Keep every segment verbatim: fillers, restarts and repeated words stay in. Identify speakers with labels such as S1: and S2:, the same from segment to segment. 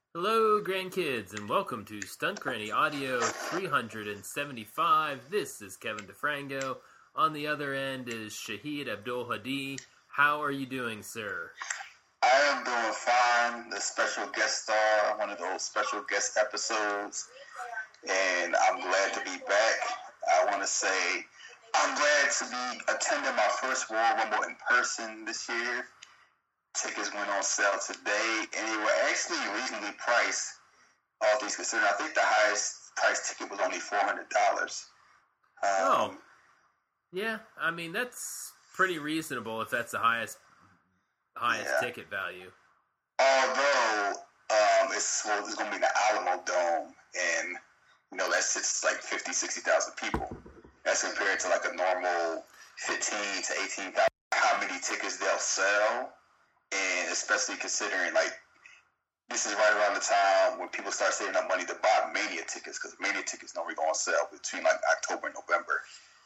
S1: Hello, grandkids, and welcome to Stunt Granny Audio three seventy-five. This is Kevin DeFrango. On the other end is Shahid Abdul Hadi. How are you doing, sir?
S2: I am doing fine. The special guest star, one of those special guest episodes, and I'm glad to be back. I want to say I'm glad to be attending my first Royal Rumble in person this year. Tickets went on sale today, and they were actually reasonably priced, all things considered. I think the highest price ticket was only four hundred dollars. Um,
S1: oh. Yeah, I mean, that's pretty reasonable if that's the highest highest yeah. ticket value.
S2: Although, um, it's, well, it's going to be the Alamo Dome, and, you know, that sits like fifty, sixty thousand people. That's compared to like a normal fifteen to eighteen thousand, how many tickets they'll sell. And especially considering, like, this is right around the time when people start saving up money to buy Mania tickets, because Mania tickets normally go on sale between, like, October and November.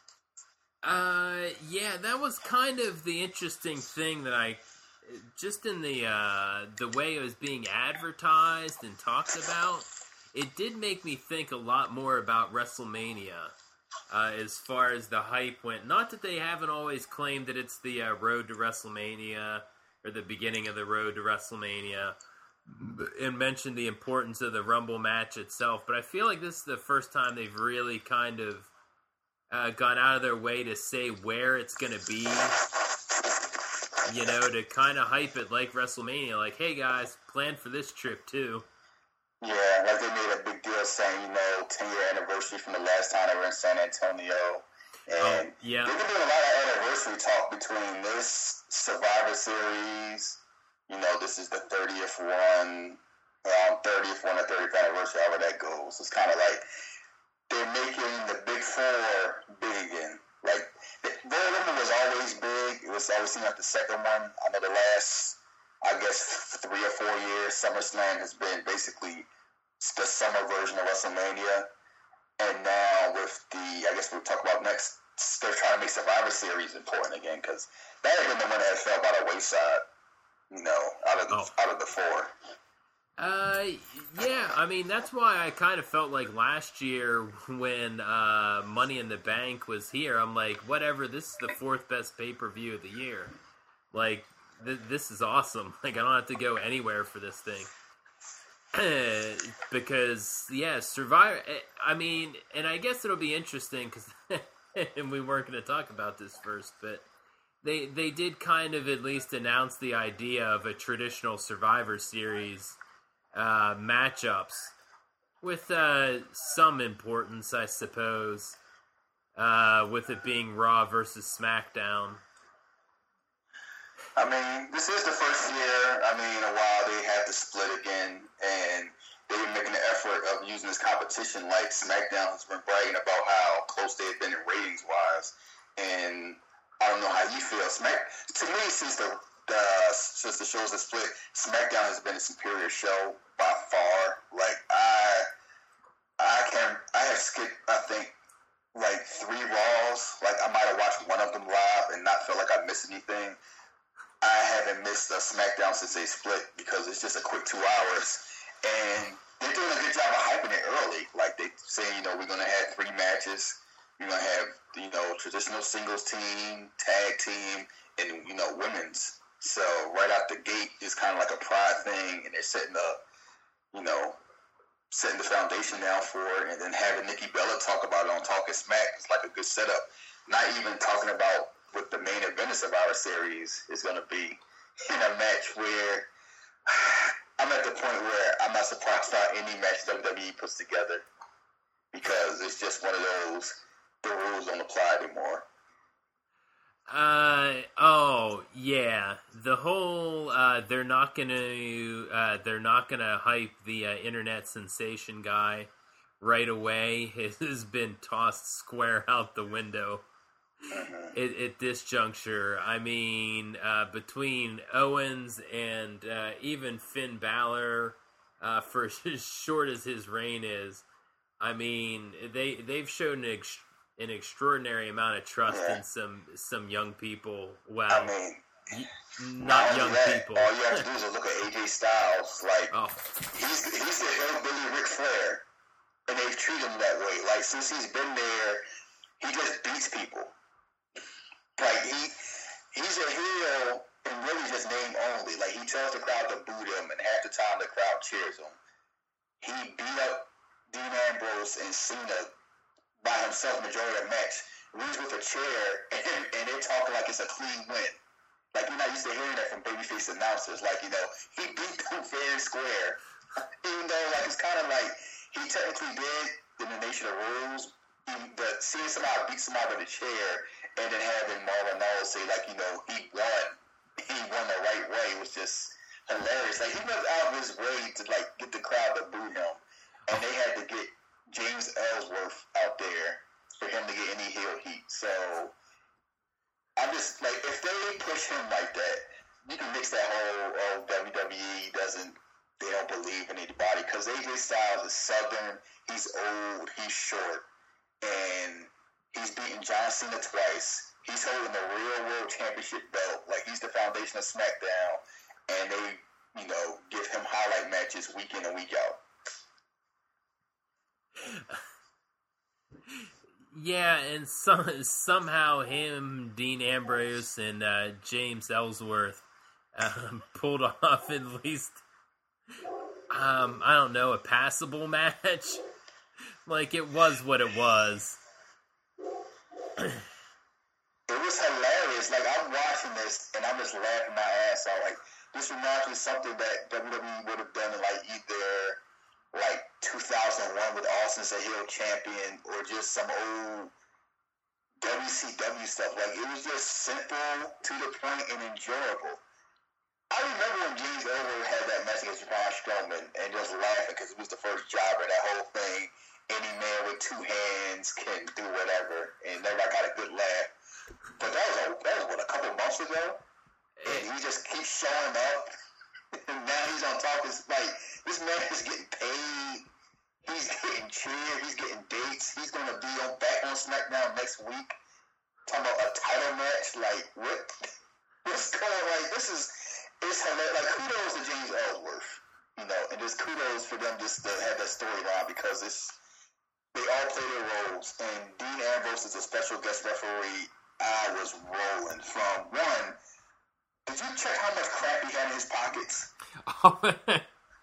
S1: Uh, yeah, that was kind of the interesting thing that I, just in the, uh, the way it was being advertised and talked about, it did make me think a lot more about WrestleMania, uh, as far as the hype went. Not that they haven't always claimed that it's the, uh, road to WrestleMania, or the beginning of the road to WrestleMania, and mentioned the importance of the Rumble match itself. But I feel like this is the first time they've really kind of uh, gone out of their way to say where it's going to be, you know, to kind of hype it like WrestleMania. Like, hey, guys, plan for this trip, too.
S2: Yeah, like they made a big deal saying, you know, ten-year anniversary from the last time they were in San Antonio. And
S1: oh, yeah.
S2: they've been doing a lot of anniversary talk between this Survivor Series. You know, this is the thirtieth one, around thirtieth one or thirtieth anniversary, however that goes. It's kind of like they're making the Big Four big again. Like, the Royal Rumble was always big. It was always seemed like the second one. I know the last, I guess, three or four years, SummerSlam has been basically the summer version of WrestleMania. And now with the, I guess we'll talk about next, they're trying to make Survivor Series important again, because that had been the one that fell by the wayside, you know, out of the, oh. out of the four.
S1: Uh, yeah, I mean, that's why I kind of felt like last year when uh, Money in the Bank was here, I'm like, whatever, this is the fourth best pay-per-view of the year. Like, th- this is awesome. Like, I don't have to go anywhere for this thing. Because, yeah, Survivor, I mean, and I guess it'll be interesting, because, and we weren't going to talk about this first, but they they did kind of at least announce the idea of a traditional Survivor Series uh, matchups, with uh, some importance, I suppose, uh, with it being Raw versus SmackDown.
S2: I mean, this is the first year, I mean, in a while they had to split again, and they've been making an effort of using this competition. Like, SmackDown has been bragging about how close they've been in ratings-wise, and I don't know how you feel. Smack, to me, since the, the since the shows have split, SmackDown has been a superior show by far. Like, I, I can, I have skipped, I think, like, three Raws. Like, I might have watched one of them live and not feel like I missed anything. I haven't missed a SmackDown since they split, because it's just a quick two hours. And they're doing a good job of hyping it early. Like, they say, you know, we're going to have three matches. We're going to have, you know, traditional singles team, tag team, and, you know, women's. So right out the gate is kind of like a pride thing, and they're setting up, you know, setting the foundation down for it. And then having Nikki Bella talk about it on Talking Smack is like a good setup. Not even talking about what the main event of Survivor Series is going to be in a match where I'm at the point where I'm not surprised by any match W W E puts together, because it's just one of those, the rules don't apply anymore.
S1: Uh oh yeah, the whole uh, they're not gonna uh, they're not gonna hype the uh, internet sensation guy right away has been tossed square out the window.
S2: Mm-hmm.
S1: At, at this juncture, I mean, uh, between Owens and uh, even Finn Balor, uh, for as short as his reign is, I mean, they they've shown an, ex- an extraordinary amount of trust
S2: yeah.
S1: in some some young people. Wow,
S2: I mean,
S1: not young
S2: that,
S1: people.
S2: All you have to do is look at A J Styles. Like,
S1: oh.
S2: he's, he's like since he's been there, he just beats people. Like he he's a heel and really just name only. Like he tells the crowd to boo him, and half the time the crowd cheers him. He beat up Dean Ambrose and Cena by himself majority of the match. Leaves with a chair, and, and they're talking like it's a clean win. Like you're not used to hearing that from babyface announcers. Like, you know, he beat them fair and square. Even though like it's kind of like he technically did in the Nation of Rules, but seeing somebody beat somebody with a chair and then having Marlon Knowles say like, you know, he won, he won the right way was just hilarious. Like he went out of his way to like get the crowd to boo him, and they had to get James Ellsworth out there for him to get any heel heat. So I just like if they push him like that, you can mix that whole oh W W E doesn't they don't believe in anybody because A J Styles is Southern, he's old, he's short, and he's beaten John Cena twice. He's holding the real world championship belt. Like he's the foundation of SmackDown, and they, you know, give him highlight matches week in and week out.
S1: Yeah, and some, somehow him, Dean Ambrose, and uh, James Ellsworth um, pulled off at least, um, I don't know, a passable match. Like, it was what it was.
S2: It was hilarious. Like, I'm watching this, and I'm just laughing my ass off. Like, this reminds me of something that W W E would have done in, like, either, like, two thousand one with Austin as a heel champion or just some old W C W stuff. Like, it was just simple, to the point, and enjoyable. I remember when James Ellsworth had that match against Braun Strowman and just laughing because it was the first jobber, that whole thing. Any man with two hands can do whatever, and everybody got a good laugh. But that was, a, that was what, a couple months ago? And he just keeps showing up. And now he's on top. It's like, this man is getting paid. He's getting cheered. He's getting dates. He's going to be on back on SmackDown next week. Talking about a title match. Like, what? What's going on? Like, this is, it's hilarious. Like, kudos to James Ellsworth. You know, and just kudos for them just to have that storyline because it's, they all play their roles. And Dean Ambrose is a special guest referee. I was rolling from one. Did you check how much crap he had in his pockets?
S1: uh,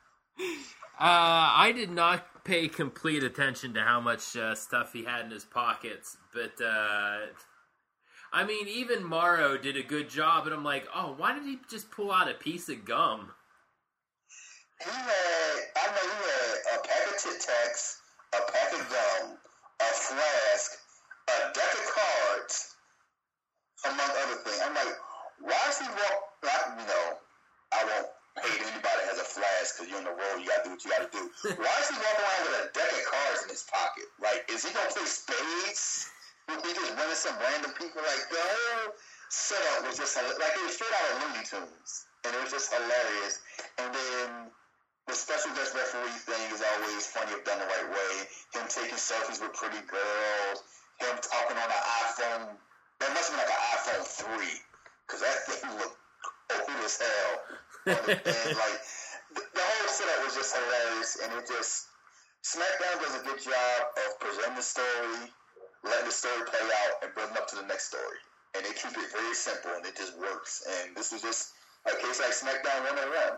S1: I did not pay complete attention to how much uh, stuff he had in his pockets, but uh, I mean, even Morrow did a good job, and I'm like, oh, why did he just pull out a piece of gum?
S2: He had, I know he had a pack of Tic Tacs, a pack of gum, a flask, a deck of cards, among other things. I'm like, why is he walk? Not, you know, I won't hate anybody that has a flask because you're on the road. You gotta do what you gotta do. Why is he walking around with a deck of cards in his pocket? Like, is he gonna play spades? Is he just running some random people? Like, the whole setup was just like it was straight out of Looney Tunes, and it was just hilarious. And then the special guest referee thing is always funny if done the right way. Him taking selfies with pretty girls. Him talking on an iPhone. That must have been like an iPhone three. Because that thing looked old as hell. And like, the, the whole setup was just hilarious. And it just, SmackDown does a good job of presenting the story, letting the story play out, and building up to the next story. And they keep it very simple, and it just works. And this was just a case like SmackDown one oh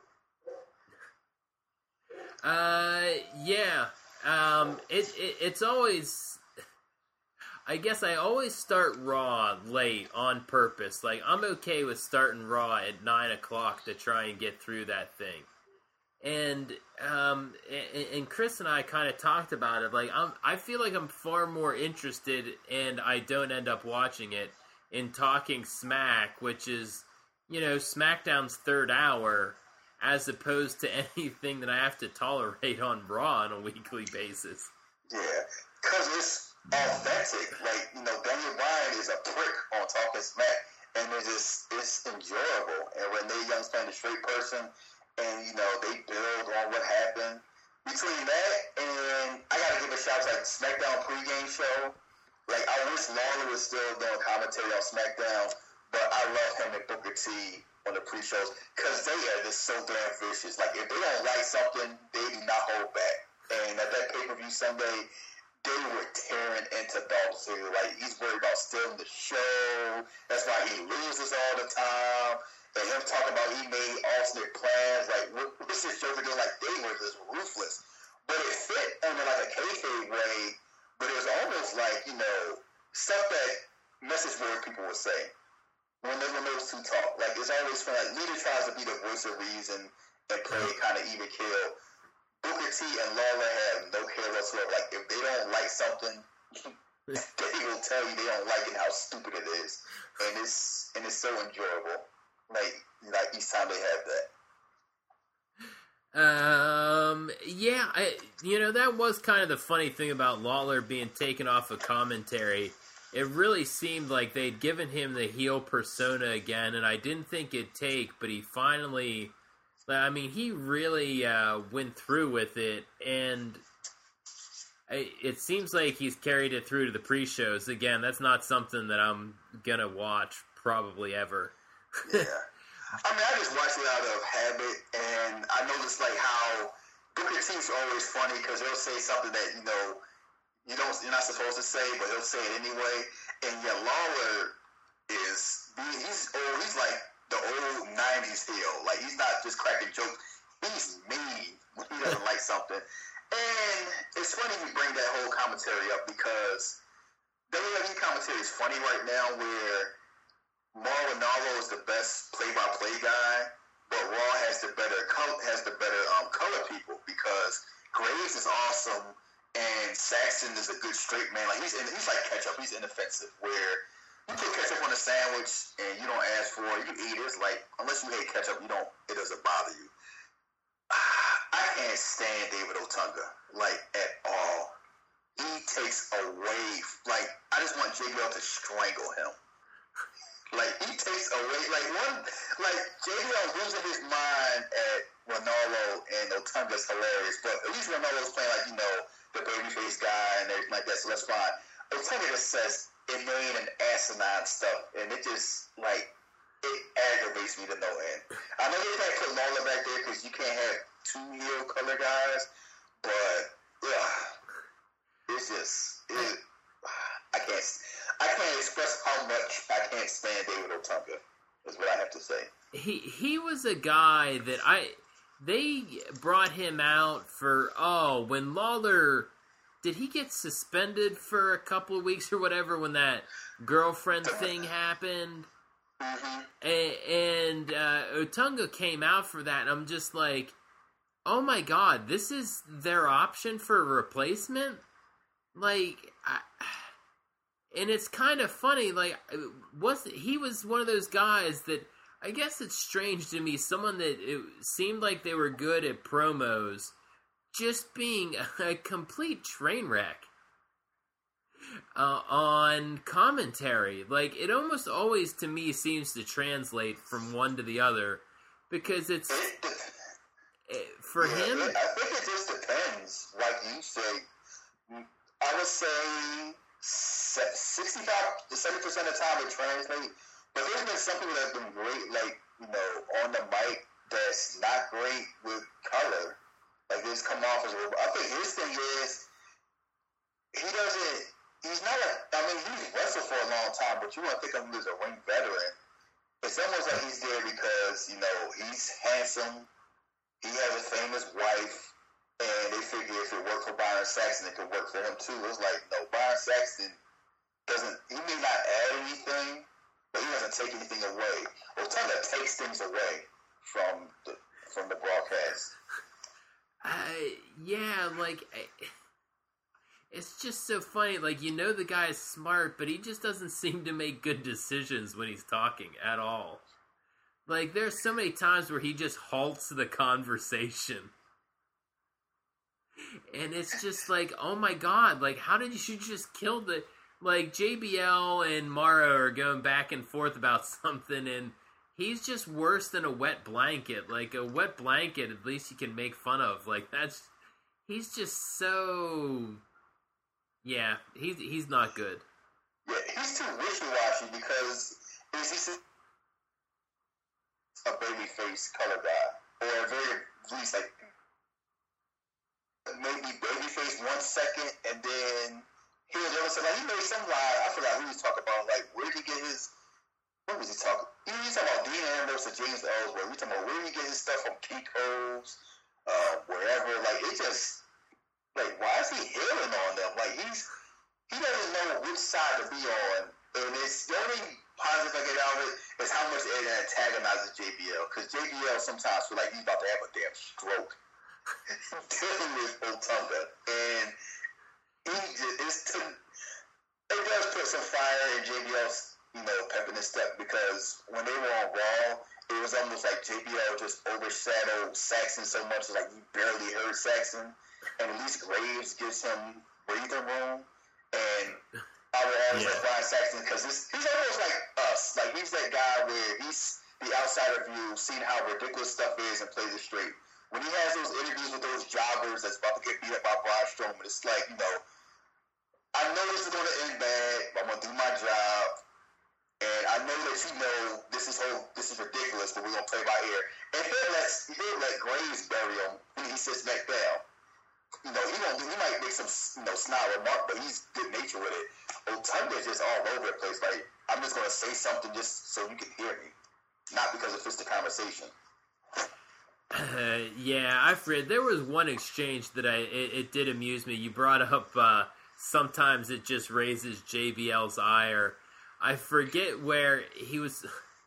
S1: one. Uh, yeah. Um, it, it it's always... I guess I always start Raw late on purpose. Like, I'm okay with starting Raw at nine o'clock to try and get through that thing. And um, and, and Chris and I kind of talked about it. Like, I'm, I feel like I'm far more interested, and I don't end up watching it, in talking Smack, which is, you know, SmackDown's third hour, as opposed to anything that I have to tolerate on Raw on a weekly basis.
S2: Yeah, because it's authentic. Like, you know, Daniel Bryan is a prick on talking smack, and it's just, it's enjoyable. And when Renee Young's playing a straight person, and, you know, they build on what happened. Between that and I gotta give a shout out to like SmackDown pregame show. Like, I wish Lawler was still doing commentary on SmackDown, but I love him and Booker T on the pre-shows because they are just so damn vicious. Like, if they don't like something, they do not hold back. And at that pay-per-view Sunday, they were tearing into Dolph Ziggler. Like, he's worried about stealing the show. That's why he loses all the time. And him talking about he made alternate plans. Like, what, what's this joke again? Like, they were just ruthless. But it fit under like a kayfabe way. But it was almost like, you know, stuff that message board people would say when, they, when those two talk. Like, it's always fun. Like, Lita tries to be the voice of reason and play kind of even kill. Booker T and Lawler have no care whatsoever. Like, if they don't like something, they will tell you they don't like it, how stupid it is. And it's and it's so enjoyable. Like, like each time they have that.
S1: Um, yeah, I, you know, that was kind of the funny thing about Lawler being taken off of commentary. It really seemed like they'd given him the heel persona again, and I didn't think it'd take, but he finally, I mean, he really uh, went through with it, and I, it seems like he's carried it through to the pre-shows. Again, that's not something that I'm gonna watch probably ever.
S2: Yeah. I mean, I just watch it out of habit, and I notice, like, how Booker T's always funny because he'll say something that, you know, you don't, you're not supposed to say, but he'll say it anyway. And yeah, Lawler is, he's old, he's like the old nineties heel. Like, he's not just cracking jokes. He's mean when he doesn't like something. And it's funny you bring that whole commentary up because W W E commentary is funny right now where Mauro Ranallo is the best play-by-play guy, but Raw has the better color, has the better um, color people because Graves is awesome and Saxton is a good straight man. Like he's in, he's like ketchup. He's inoffensive. Where you put ketchup on a sandwich and you don't ask for it, you eat it. It's like unless you hate ketchup, you don't. It doesn't bother you. I can't stand David Otunga like at all. He takes away. Like I just want J B L to strangle him. Like, he takes away, like, one, like, J B L losing his mind at Ranallo and Otunga's hilarious, but at least Ranallo's playing, like, you know, the babyface guy and everything like that, so that's fine. Otunga just says inane and asinine stuff, and it just, like, it aggravates me to no end. I know they can't put Lawler back there because you can't have two heel color guys, but, yeah, it's just, it, I can't, I can't express how much I can't stand David Otunga, is what I have to say.
S1: He he was a guy that I, they brought him out for, oh, when Lawler, did he get suspended for a couple of weeks or whatever when that girlfriend thing happened?
S2: Mm-hmm.
S1: And, and uh, Otunga came out for that, and I'm just like, oh my god, this is their option for a replacement? Like, I... And it's kind of funny, like, was he was one of those guys that, I guess it's strange to me, someone that it seemed like they were good at promos, just being a, a complete train wreck uh, on commentary. Like, it almost always, to me, seems to translate from one to the other, because it's, for
S2: yeah,
S1: him...
S2: I think it just depends, like you say. I would say... sixty-five to seventy percent of the time it translates, but there's been some people that have been great, like, you know, on the mic that's not great with color. Like, they just come off as a robot. I think his thing is, he doesn't, he's not a, I mean, he's wrestled for a long time, but you want to think of him as a ring veteran. It's almost like he's there because, you know, he's handsome, he has a famous wife, and they figure if it worked for Byron Saxton, it could work for him too. It's like, no, Byron Saxton doesn't, he may not add anything, but he doesn't take anything away. Otunga takes things away from the from the broadcast.
S1: Uh, yeah, like, I, it's just so funny. Like, you know the guy's smart, but he just doesn't seem to make good decisions when he's talking at all. Like, there's so many times where he just halts the conversation. And it's just like, oh my god, like, how did you just kill the... Like, J B L and Mauro are going back and forth about something, and he's just worse than a wet blanket. Like, a wet blanket, at least you can make fun of. Like, that's... He's just so... Yeah, he's, he's not good.
S2: Yeah, he's too wishy-washy because he's, he's a babyface color guy. Or at very least, like... maybe babyface one second, and then he was also like he made some lie. I forgot who he was talking about. Like, where did he get his? What was he talking? He was talking about Dean Ambrose or James Ellsworth. We talking about where did he get his stuff from? Kinko's, uh, wherever. Like, it just like why is he hailing on them? Like he's he doesn't know which side to be on, and it's the only positive I get out of it is how much it antagonizes J B L, because J B L sometimes feel like he's about to have a damn stroke dealing with Otunga, and he just, it's to, it does put some fire in J B L's, you know, pep in his step, because when they were on Raw, it was almost like J B L just overshadowed Saxon so much, like you barely heard Saxon, and at least Graves gives him breathing room, and I would always yeah. like Brian Saxton because he's almost like us. Like, he's that guy where he's the outsider view, seeing how ridiculous stuff is and plays it straight. When he has those interviews with those jobbers that's about to get beat up by Braun Strowman, it's like, you know, I know this is going to end bad, but I'm going to do my job. And I know that you know this is whole, this is ridiculous, but we're going to play by ear. And he'll let, he'll let Graves bury him when he sits back down. You know, he won't. He might make some, you know, snide remark, but he's good natured with it. Otunga is just all over the place. Like, I'm just gonna say something just so you can hear me, not because it fits the conversation.
S1: Uh, yeah, I read there was one exchange that I it, it did amuse me. You brought up uh, sometimes it just raises J B L's ire. I forget where he was.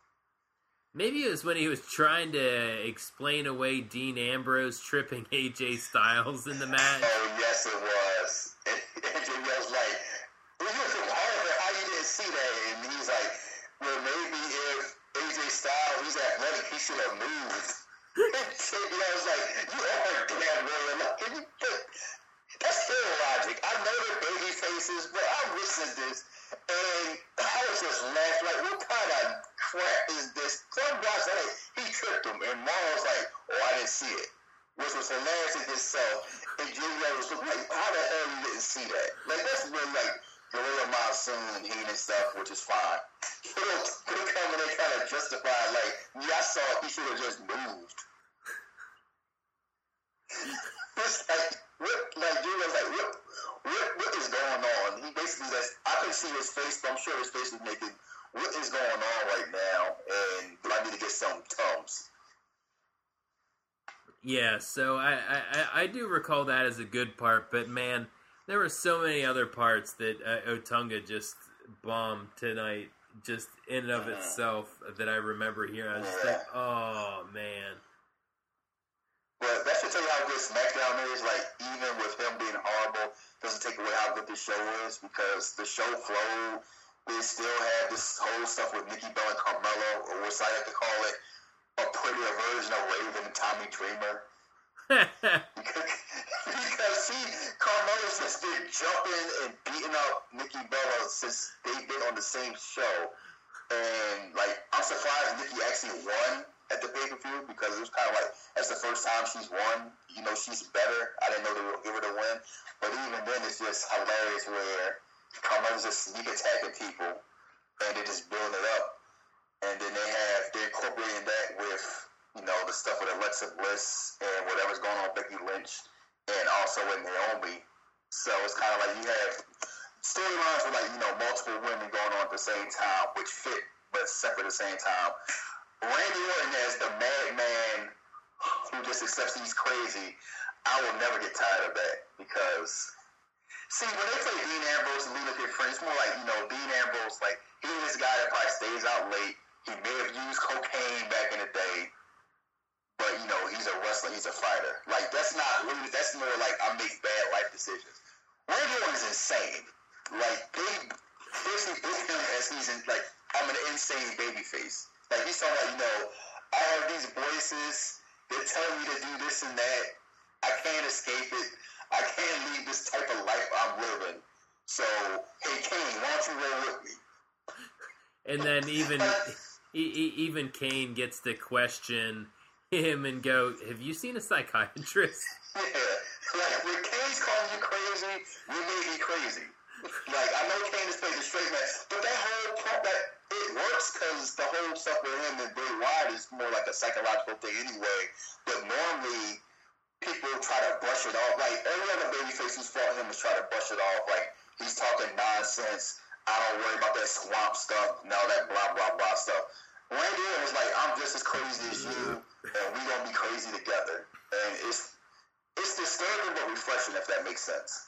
S1: Maybe it was when he was trying to explain away Dean Ambrose tripping A J Styles in the match.
S2: Oh, yes, it was. And A J was like, well, you from Harvard, how you didn't see that? And he's like, well, maybe if A J Styles, he's athletic, he should have moved. And J B was like, you are damn real. That's still logic. I know they're baby faces, but I listened to this. And I was just laughing, like, what kind of crap is this? Some guys like, he tripped him, and Mara was like, oh, I didn't see it, which was hilarious in itself. And J B was like, how the hell you didn't see that? Like, that's really like Gorilla Monsoon and Heat and stuff, which is fine. He'll, he'll come in and kind of justify, like, yeah, I saw it, he should have just moved. It's like, what, like, J B was like, what? What, what is going on? He basically says, I can see his face, but I'm sure his face is making, what is going on right now? And do I need to get some Tums?
S1: Yeah, so I, I, I do recall that as a good part, but man, there were so many other parts that uh, Otunga just bombed tonight, just in and of mm-hmm. itself, that I remember hearing. I was just yeah. like, oh, man.
S2: But that should tell you how good SmackDown is. Like, even with him being horrible, doesn't take away how good the show is, because the show flowed. They still had this whole stuff with Nikki Bella and Carmelo, or what I like to call it, a prettier version of Raven and Tommy Dreamer. because, because see, Carmelo's just been jumping and beating up Nikki Bella since they've been on the same show. And, like, I'm surprised Nikki actually won at the pay-per-view, because it was kind of like, that's the first time she's won. You know, she's better. I didn't know they would give her the win. But even then, it's just hilarious where Carmelo's just sneak attacking people, and they're just building it up. And then they have, they're incorporating that with, you know, the stuff with Alexa Bliss and whatever's going on with Becky Lynch, and also with Naomi. So it's kind of like you have storylines with, like, you know, multiple women going on at the same time, which fit, but separate at the same time. Randy Orton as the madman who just accepts he's crazy, I will never get tired of that, because, see, when they play Dean Ambrose and Luna friends, it's more like, you know, Dean Ambrose, like, he's this guy that probably stays out late. He may have used cocaine back in the day, but, you know, he's a wrestler, he's a fighter. Like, that's not really, that's more like I make bad life decisions. Randy Orton is insane. Like, they basically book him as he's in, like, I'm an insane babyface. Like, he's talking about, you know, I have these voices, they're telling me to do this and that. I can't escape it. I can't leave this type of life I'm living. So, hey, Kane, why don't you roll with me?
S1: And then even e- even Kane gets to question him and go, have you seen a psychiatrist?
S2: Yeah. Like, when Kane's calling you crazy, you may be crazy. Like, I know Kane is playing the straight man, but that whole part, that it works because the whole stuff with him and Bray Wyatt is more like a psychological thing anyway. But normally, people try to brush it off. Like, every other babyface who's fought him was trying to brush it off. Like, he's talking nonsense. I don't worry about that swamp stuff and all that blah, blah, blah stuff. Randy Orton was like, I'm just as crazy as you, and we gonna be crazy together. And it's it's disturbing but refreshing, if that makes sense.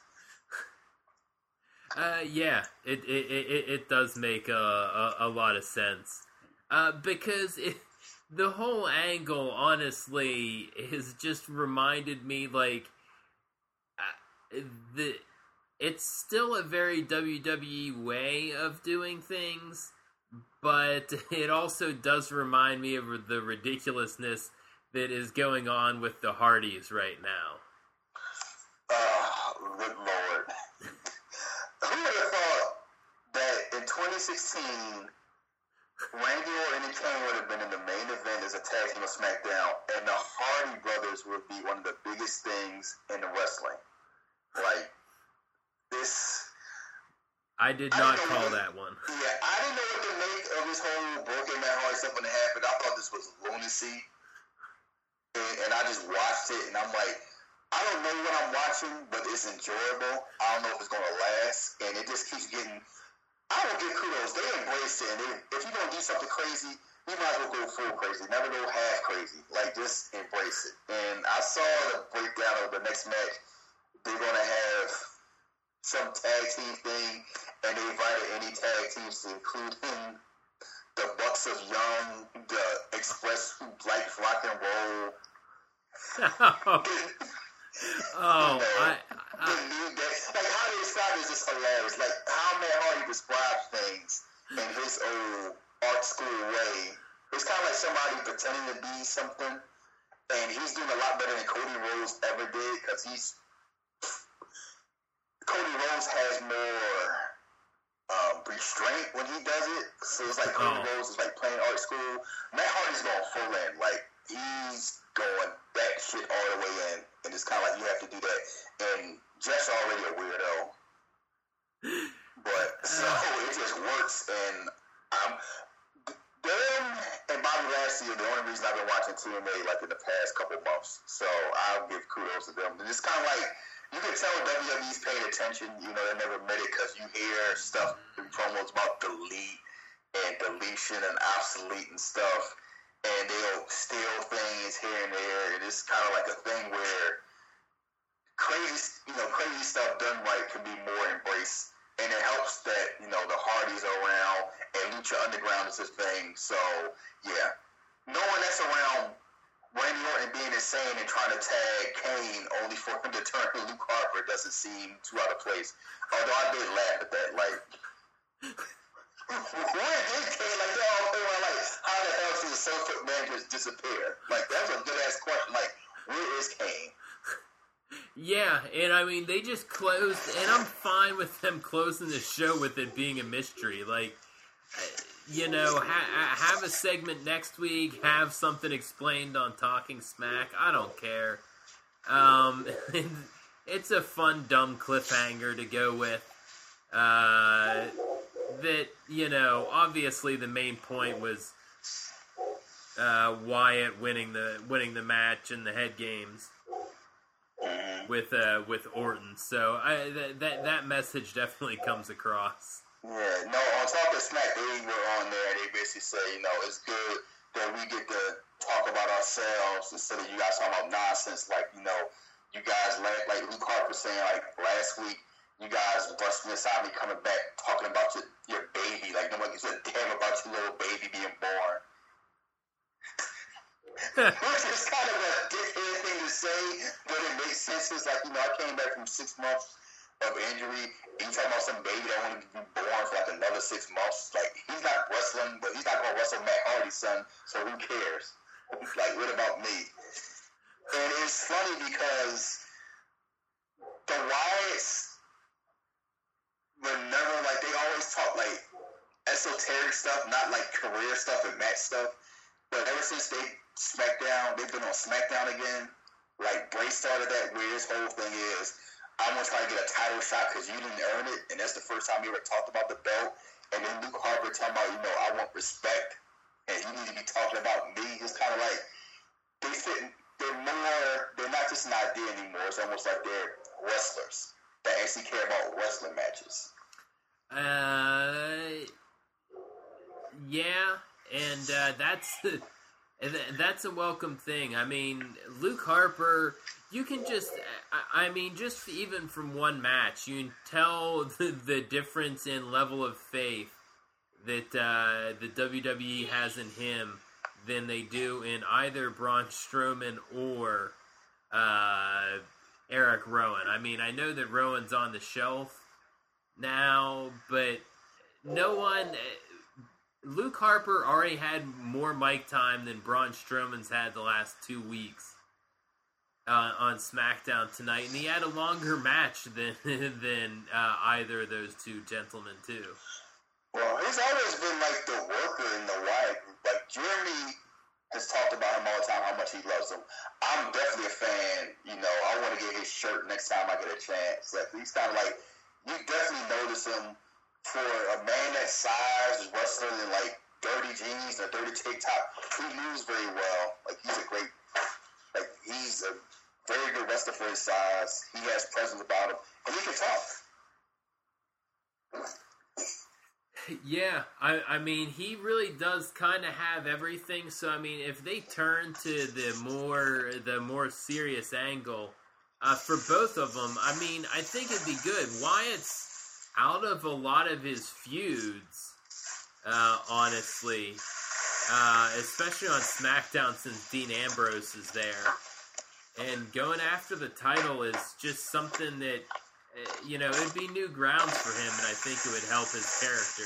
S1: Uh, yeah, it it, it, it does make a, a, a lot of sense. Uh, because it, the whole angle, honestly, has just reminded me, like, uh, the it's still a very W W E way of doing things, but it also does remind me of the ridiculousness that is going on with the Hardys right now.
S2: Oh, good Lord. Who would have thought that in twenty sixteen, Randy Orton and Kane would have been in the main event as a tag team of SmackDown, and the Hardy brothers would be one of the biggest things in the wrestling. Like, this...
S1: I did not I call what, that one.
S2: Yeah, I didn't know what to make of this whole broken Matt Hardy stuff when it happened. I thought this was lunacy. And, and I just watched it, and I'm like, I don't know what I'm watching, but it's enjoyable. I don't know if it's going to last, and it just keeps getting... I don't give kudos. They embrace it, and they, if you're going to do something crazy, you might as well go full crazy. Never go half crazy. Like, just embrace it. And I saw the breakdown of the next match. They're going to have some tag team thing, and they invited any tag teams, including the Bucks of Young, the Express who likes rock and roll.
S1: oh,
S2: you know,
S1: I, I,
S2: the new day. Like, how they describe it is just hilarious. Like, how Matt Hardy describes things in his old art school way. It's kind of like somebody pretending to be something, and he's doing a lot better than Cody Rhodes ever did, because he's Cody Rhodes has more um, restraint when he does it. So it's like Cody oh. Rhodes is like playing art school. Matt Hardy's going full in. Like, he's going that shit all the way in. And it's kind of like you have to do that. And Jeff's already a weirdo. But, so it just works. And I'm... Them and Bobby Lashley are the only reason I've been watching T M A, like, in the past couple months. So I'll give kudos to them. And it's kind of like... You can tell W W E's paying attention. You know, they never admit it because you hear stuff in promos about delete and deletion and obsolete and stuff. And they'll steal things here and there. And it's kind of like a thing where crazy, you know, crazy stuff done right can be more embraced. And it helps that, you know, the Hardys are around and Lucha Underground is a thing. So, yeah. No one that's around Randy Orton being insane and trying to tag Kane only for him to turn to Luke Harper doesn't seem too out of place. Although I did laugh at that. Like, where did Kane, like, they're all thinking like, how the hell did the Soulfoot man just disappear? Like, that's a good-ass question. Like, where is Kane?
S1: Yeah, and I mean, they just closed, and I'm fine with them closing the show with it being a mystery. Like, you know, ha- have a segment next week, have something explained on Talking Smack. I don't care. Um, it's a fun, dumb cliffhanger to go with. Uh, that, you know, obviously the main point was uh, Wyatt winning the winning the match in the head games with uh, with Orton. So I, th- that that message definitely comes across.
S2: Yeah, no, on Talking Smack, they were on there, and they basically say, you know, it's good that we get to talk about ourselves instead of you guys talking about nonsense. Like, you know, you guys, like, like Luke Harper saying, like, last week, you guys brushed me aside me coming back talking about your, your baby. Like, nobody gives a damn about your little baby being born. Which is kind of a dickhead thing to say, but it makes sense. It's like, you know, I came back from six months of injury, and you talking about some baby that wanted to be born for like another six months. Like, he's not wrestling, but he's not going to wrestle Matt Hardy's son, so who cares? Like, what about me? And it's funny because the Wyatts were never, like, they always talk, like, esoteric stuff, not, like, career stuff and match stuff. But ever since they SmackDown, they've been on SmackDown again. Like, Bray started that, where his whole thing is, I'm going to try to get a title shot because you didn't earn it, and that's the first time he ever talked about the belt. And then Luke Harper talking about, you know, I want respect, and you need to be talking about me. It's kind of like they fit, they're more, they're not just an idea anymore. It's almost like they're wrestlers that actually care about wrestling matches.
S1: Uh, yeah, and uh, that's that's a welcome thing. I mean, Luke Harper, you can just, I, I mean, just even from one match, you can tell the, the difference in level of faith that uh, the W W E has in him than they do in either Braun Strowman or uh, Eric Rowan. I mean, I know that Rowan's on the shelf now, but no one... Luke Harper already had more mic time than Braun Strowman's had the last two weeks uh, on SmackDown tonight, and he had a longer match than than uh, either of those two gentlemen, too.
S2: Well, he's always been like the worker in the Wyatt group. Like, Jeremy has talked about him all the time, how much he loves him. I'm definitely a fan. You know, I want to get his shirt next time I get a chance. Like, he's kind of like, you definitely notice him for a man that size, is wrestling in like dirty jeans or dirty tank top. He moves very well. Like, he's a great, like, he's a very good wrestler for his size. He has presence about him, and he can talk.
S1: Yeah, I, I mean, he really does kind of have everything. So, I mean, if they turn to the more the more serious angle uh, for both of them, I mean, I think it'd be good. Wyatt's out of a lot of his feuds, uh, honestly, uh, especially on SmackDown since Dean Ambrose is there. And going after the title is just something that, you know, it'd be new grounds for him, and I think it would help his character.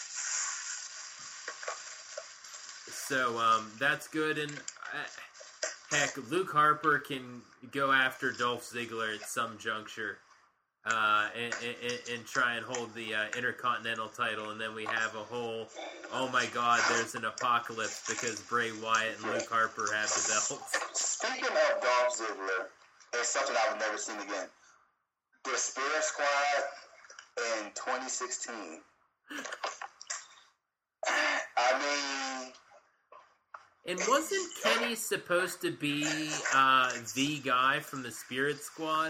S1: So, um, that's good, and uh, heck, Luke Harper can go after Dolph Ziggler at some juncture, uh, and, and, and try and hold the uh, Intercontinental title, and then we have a whole, oh my god, there's an apocalypse because Bray Wyatt and Luke Harper have the belts.
S2: Speaking of Dolph Ziggler, it's something I've never seen again. The Spirit Squad in twenty sixteen. I mean...
S1: And wasn't Kenny supposed to be uh, the guy from the Spirit Squad?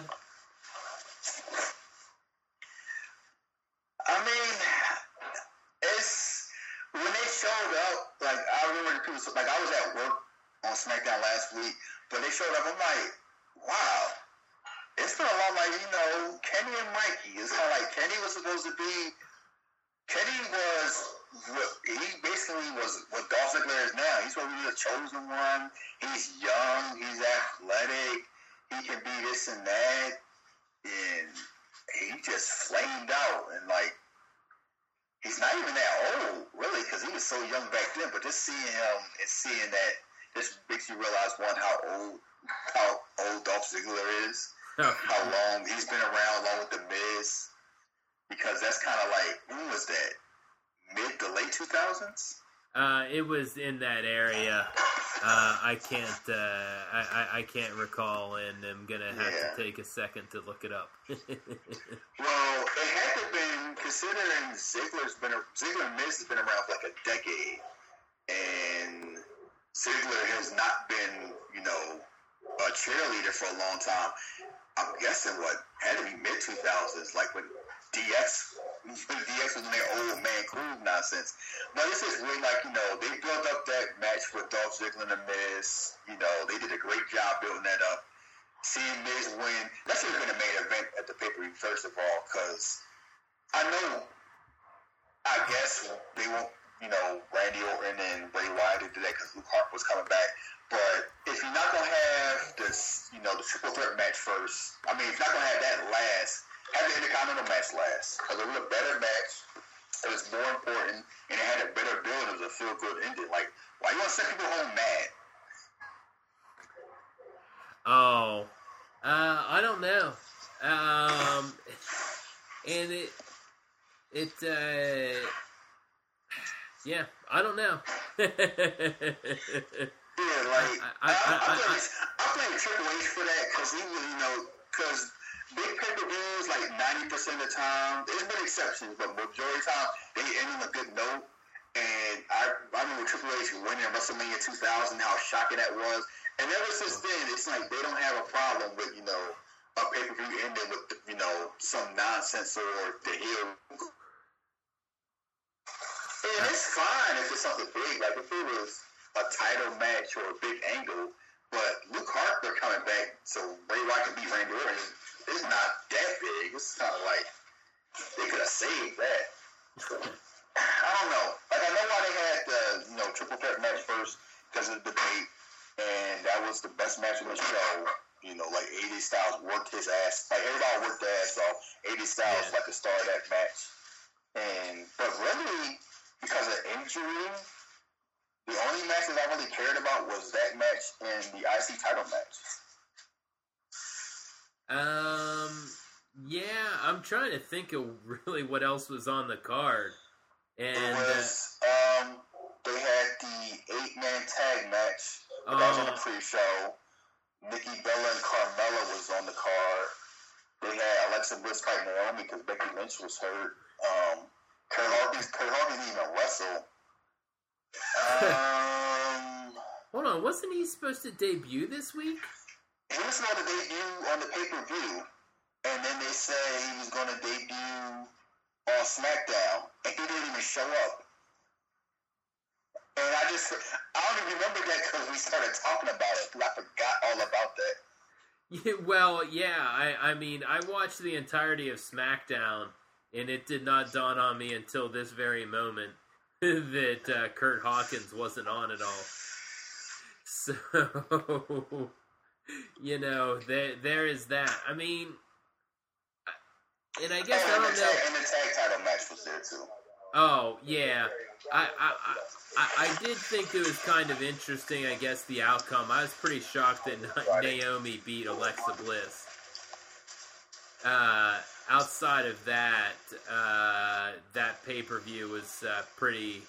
S2: I mean, it's... When they showed up, like, I remember the people... Like, I was at work on SmackDown last week, but they showed up, I'm like, wow. It's been a lot like, you know, Kenny and Mikey. It's kind of like Kenny was supposed to be... Kenny was... He basically was what Dolph Ziggler is now. He's supposed to be the chosen one. He's young. He's athletic. He can be this and that. And he just flamed out. And, like, he's not even that old, really, because he was so young back then. But just seeing him and seeing that just makes you realize, one, how old, how old Dolph Ziggler is. How long he's been around, along with The Miz, because that's kind of like, when was that? Mid to late two thousands?
S1: Uh, it was in that area. Uh, I can't, uh, I, I, I can't recall, and I'm gonna have yeah. to take a second to look it up.
S2: Well, it had to have been, considering Ziggler's been, Ziggler and Miz has been around for like a decade, and Ziggler has not been, you know, a cheerleader for a long time. I'm guessing what had to be mid two thousands, like when D X, when D X was in their old man groove nonsense. But this is really like, you know, they built up that match with Dolph Ziggler and The Miz. You know, they did a great job building that up. Seeing Miz win, that should have been a main event at the pay-per-view, first of all, because I know, I guess they won't, you know, Randy Orton and Bray Wyatt did that because Luke Harper was coming back. But if you're not going to have this, you know, the triple threat match first, I mean, if you're not going to have that last, have the Intercontinental match last. Because it was a better match, it was more important, and it had a better build. It was a feel-good ending. Like, why you want to send people home mad?
S1: Oh, uh, I don't know. Um, and it, it, uh, yeah, I don't know.
S2: Yeah, like, I, I, I, I, I, I blame Triple H for that, because he was, you know, because big pay-per-views, like ninety percent of the time, there's been exceptions, but majority of the time, they end on a good note. And I, I remember Triple H winning WrestleMania two thousand, how shocking that was. And ever since then, it's like they don't have a problem with, you know, a pay-per-view ending with, you know, some nonsense or the heel. And it's fine if it's something big. Like if it was a title match or a big angle, but Luke Harper coming back so Bray Wyatt can beat Randy Orton is not that big. It's kind of like they could have saved that. I don't know. Like I know why they had the, you know, triple threat match first because of the debate, and that was the best match of the show. You know, like A J Styles worked his ass. Like everybody worked their ass off. A J Styles yeah. like the star of that match, and but really because of injury, the only match that I really cared about was that match and the I C title match.
S1: Um. Yeah, I'm trying to think of really what else was on the card. And
S2: it was, uh, um, they had the eight-man tag match. That was on the pre-show. Nikki Bella and Carmella was on the card. They had Alexa Bliss fight Naomi because Becky Lynch was hurt. Um, Kurt Hawkins, Kurt Hawkins didn't even wrestle. Um,
S1: Hold on, wasn't he supposed to debut this week?
S2: He was supposed to debut on the pay-per-view. And then they said he was going to debut on SmackDown, and he didn't even show up. And I just, I don't even remember that because we started talking about it, because I forgot all about that.
S1: Yeah, well, yeah, I, I mean, I watched the entirety of SmackDown, and it did not dawn on me until this very moment that uh, Kurt Hawkins wasn't on at all. So, you know, there, there is that. I mean... And I guess
S2: oh,
S1: I don't
S2: and
S1: know.
S2: Tag, and the tag title match was there too.
S1: Oh yeah, I, I I I did think it was kind of interesting. I guess the outcome. I was pretty shocked that Naomi beat Alexa Bliss. Uh, outside of that, uh, that pay per view was uh, pretty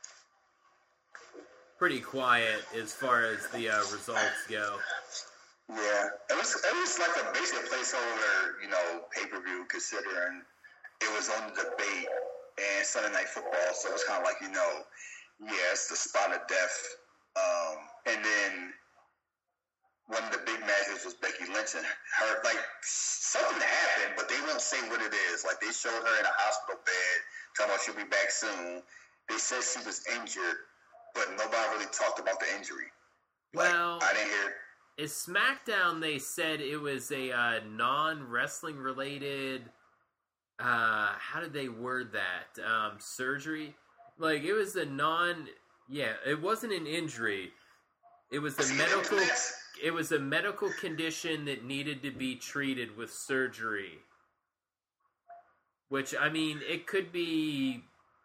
S1: pretty quiet as far as the uh, results go.
S2: Yeah, it was it was like a basic placeholder, you know, pay per view considering it was on the debate and Sunday Night Football, so it was kind of like, you know, yeah, it's the spot of death. Um, and then one of the big matches was Becky Lynch and her, like something happened, but they won't say what it is. Like they showed her in a hospital bed, talking about she'll be back soon. They said she was injured, but nobody really talked about the injury. Like,
S1: well,
S2: I didn't hear.
S1: Is SmackDown, they said it was a uh, non-wrestling related, uh, how did they word that, um, surgery? Like, it was a non, yeah, it wasn't an injury. It was a medical, it was a medical condition that needed to be treated with surgery. Which, I mean, it could be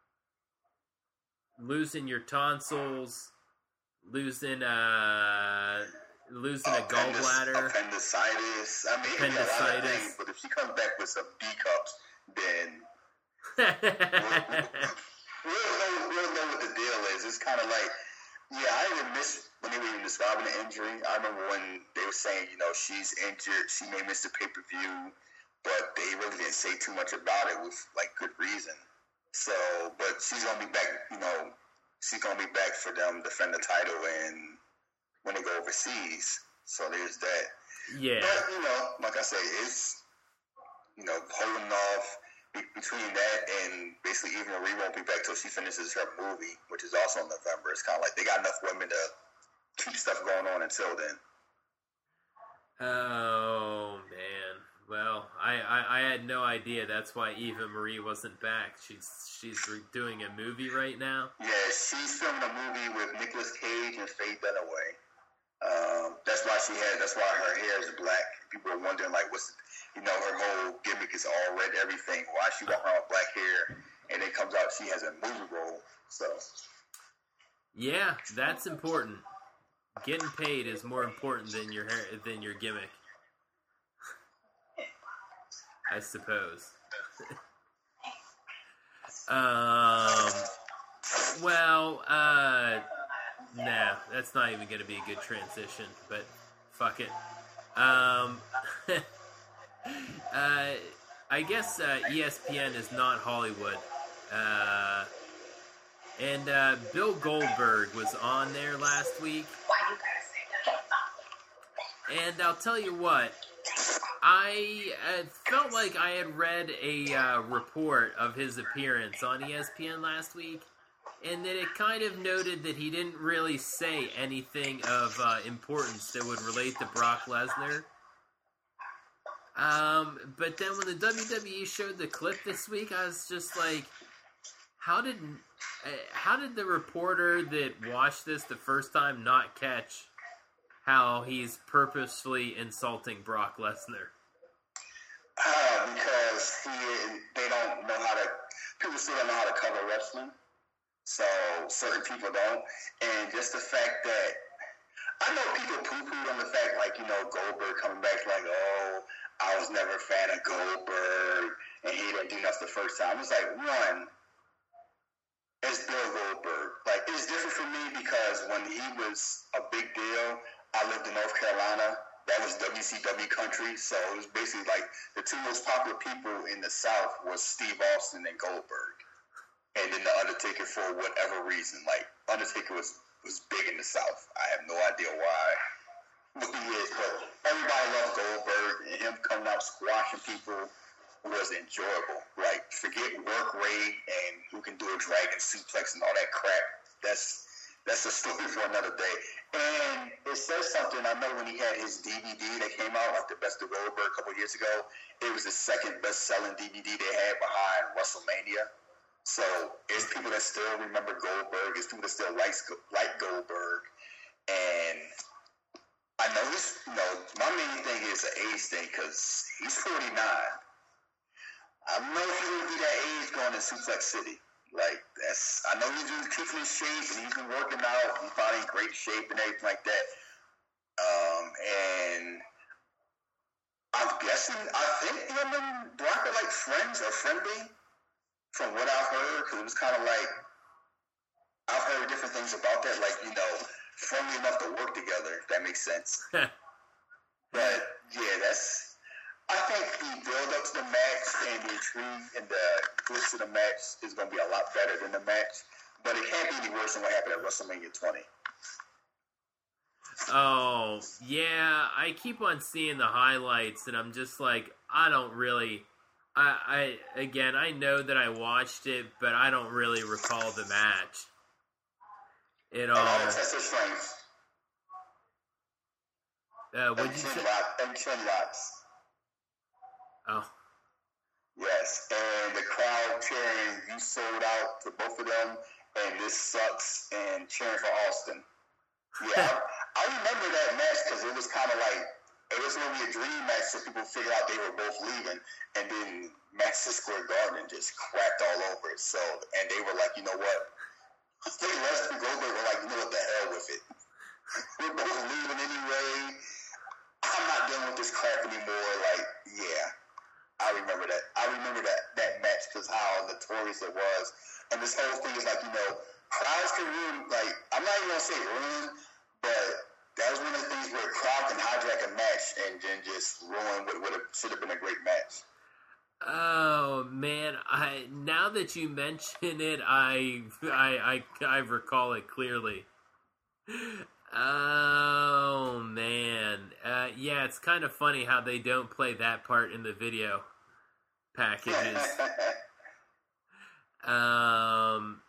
S1: losing your tonsils, losing, uh... losing a gallbladder,
S2: appendicitis. I mean,
S1: appendicitis.
S2: A things, but if she comes back with some D cups, then we'll, we'll, we'll, know, we'll know what the deal is. It's kind of like, yeah, I even miss when they were even describing the injury. I remember when they were saying, you know, she's injured, she may miss the pay per view, but they really didn't say too much about it with like good reason. So, but she's gonna be back. You know, she's gonna be back for them to defend the title and. When they go overseas, so there's that.
S1: Yeah.
S2: But, you know, like I say, it's, you know, holding off be- between that and basically Eva Marie won't be back till she finishes her movie, which is also in November. It's kind of like they got enough women to keep stuff going on until then.
S1: Oh, man. Well, I, I, I had no idea that's why Eva Marie wasn't back. She's she's doing a movie right now?
S2: Yeah, she's filming a movie with Nicolas Cage and Faye Dunaway. Um, that's why she had. That's why her hair is black. People are wondering, like, what's, you know, her whole gimmick is all red, everything. Why she walking around with black hair, and it comes out she has a movie role. So,
S1: yeah, that's important. Getting paid is more important than your hair, than your gimmick, I suppose. um. Well, uh. Nah, that's not even going to be a good transition, but fuck it. Um, uh, I guess uh, E S P N is not Hollywood. Uh, and uh, Bill Goldberg was on there last week.
S3: Why you gotta say that?
S1: And I'll tell you what, I uh, felt like I had read a uh, report of his appearance on E S P N last week, and that it kind of noted that he didn't really say anything of uh, importance that would relate to Brock Lesnar. Um, but then when the W W E showed the clip this week, I was just like, how did uh, how did the reporter that watched this the first time not catch how he's purposefully insulting Brock Lesnar?
S2: Uh, because he, they don't know how to, people still don't know how to cover wrestling. So certain people don't. And just the fact that, I know people poo-pooed on the fact, like, you know, Goldberg coming back like, oh, I was never a fan of Goldberg, and he didn't do enough the first time. It's like, one, it's Bill Goldberg. Like, it's different for me because when he was a big deal, I lived in North Carolina. That was W C W country, so it was basically like the two most popular people in the South was Steve Austin and Goldberg. And then The Undertaker, for whatever reason, like, Undertaker was, was big in the South. I have no idea why. But he is, but everybody loves Goldberg, and him coming out squashing people was enjoyable. Like, forget work rate and who can do a dragon suplex and all that crap. That's that's a story for another day. And it says something. I know when he had his D V D that came out, like the Best of Goldberg a couple years ago, it was the second best-selling D V D they had behind WrestleMania. So there's people that still remember Goldberg. There's people that still like, like Goldberg. And I know he's, you know, my main thing is an age thing because he's forty-nine. I don't know if he would be that age going to Suplex City. Like, that's, I know he's been keeping his shape and he's been working out. He's probably in great shape and everything like that. Um, and I'm guessing, I think him and Brock are like friends or friendly from what I've heard, because it was kind of like, I've heard different things about that, like, you know, friendly enough to work together, if that makes sense. But, yeah, that's, I think the build up to the match and the intrigue and the twist of the match is going to be a lot better than the match. But it can't be any worse than what happened at WrestleMania twenty.
S1: Oh, yeah. I keep on seeing the highlights, and I'm just like, I don't really... I, I again, I know that I watched it, but I don't really recall the match at all.
S2: And test his strength.
S1: Uh, what'd you say?
S2: And chin locks.
S1: Oh.
S2: Yes, and the crowd cheering, you sold out to both of them, and this sucks, and cheering for Austin. Yeah, I, I remember that match because it was kind of like, it was going to be a dream match so people figured out they were both leaving, and then Madison Square Garden just cracked all over it. So, and they were like, you know what? I think Lesnar and Goldberg were like, you know what, the hell with it. We're both leaving anyway. I'm not dealing with this crap anymore. Like, yeah. I remember that. I remember that, that match because how notorious it was. And this whole thing is like, you know, crowds can ruin, like, I'm not even going to say ruin, but that was one of the things where a crowd can hijack a match and then just ruin what would have, should have been a great match.
S1: Oh, man. I now that you mention it, I, I, I, I recall it clearly. Oh, man. Uh, yeah, it's kind of funny how they don't play that part in the video packages. um,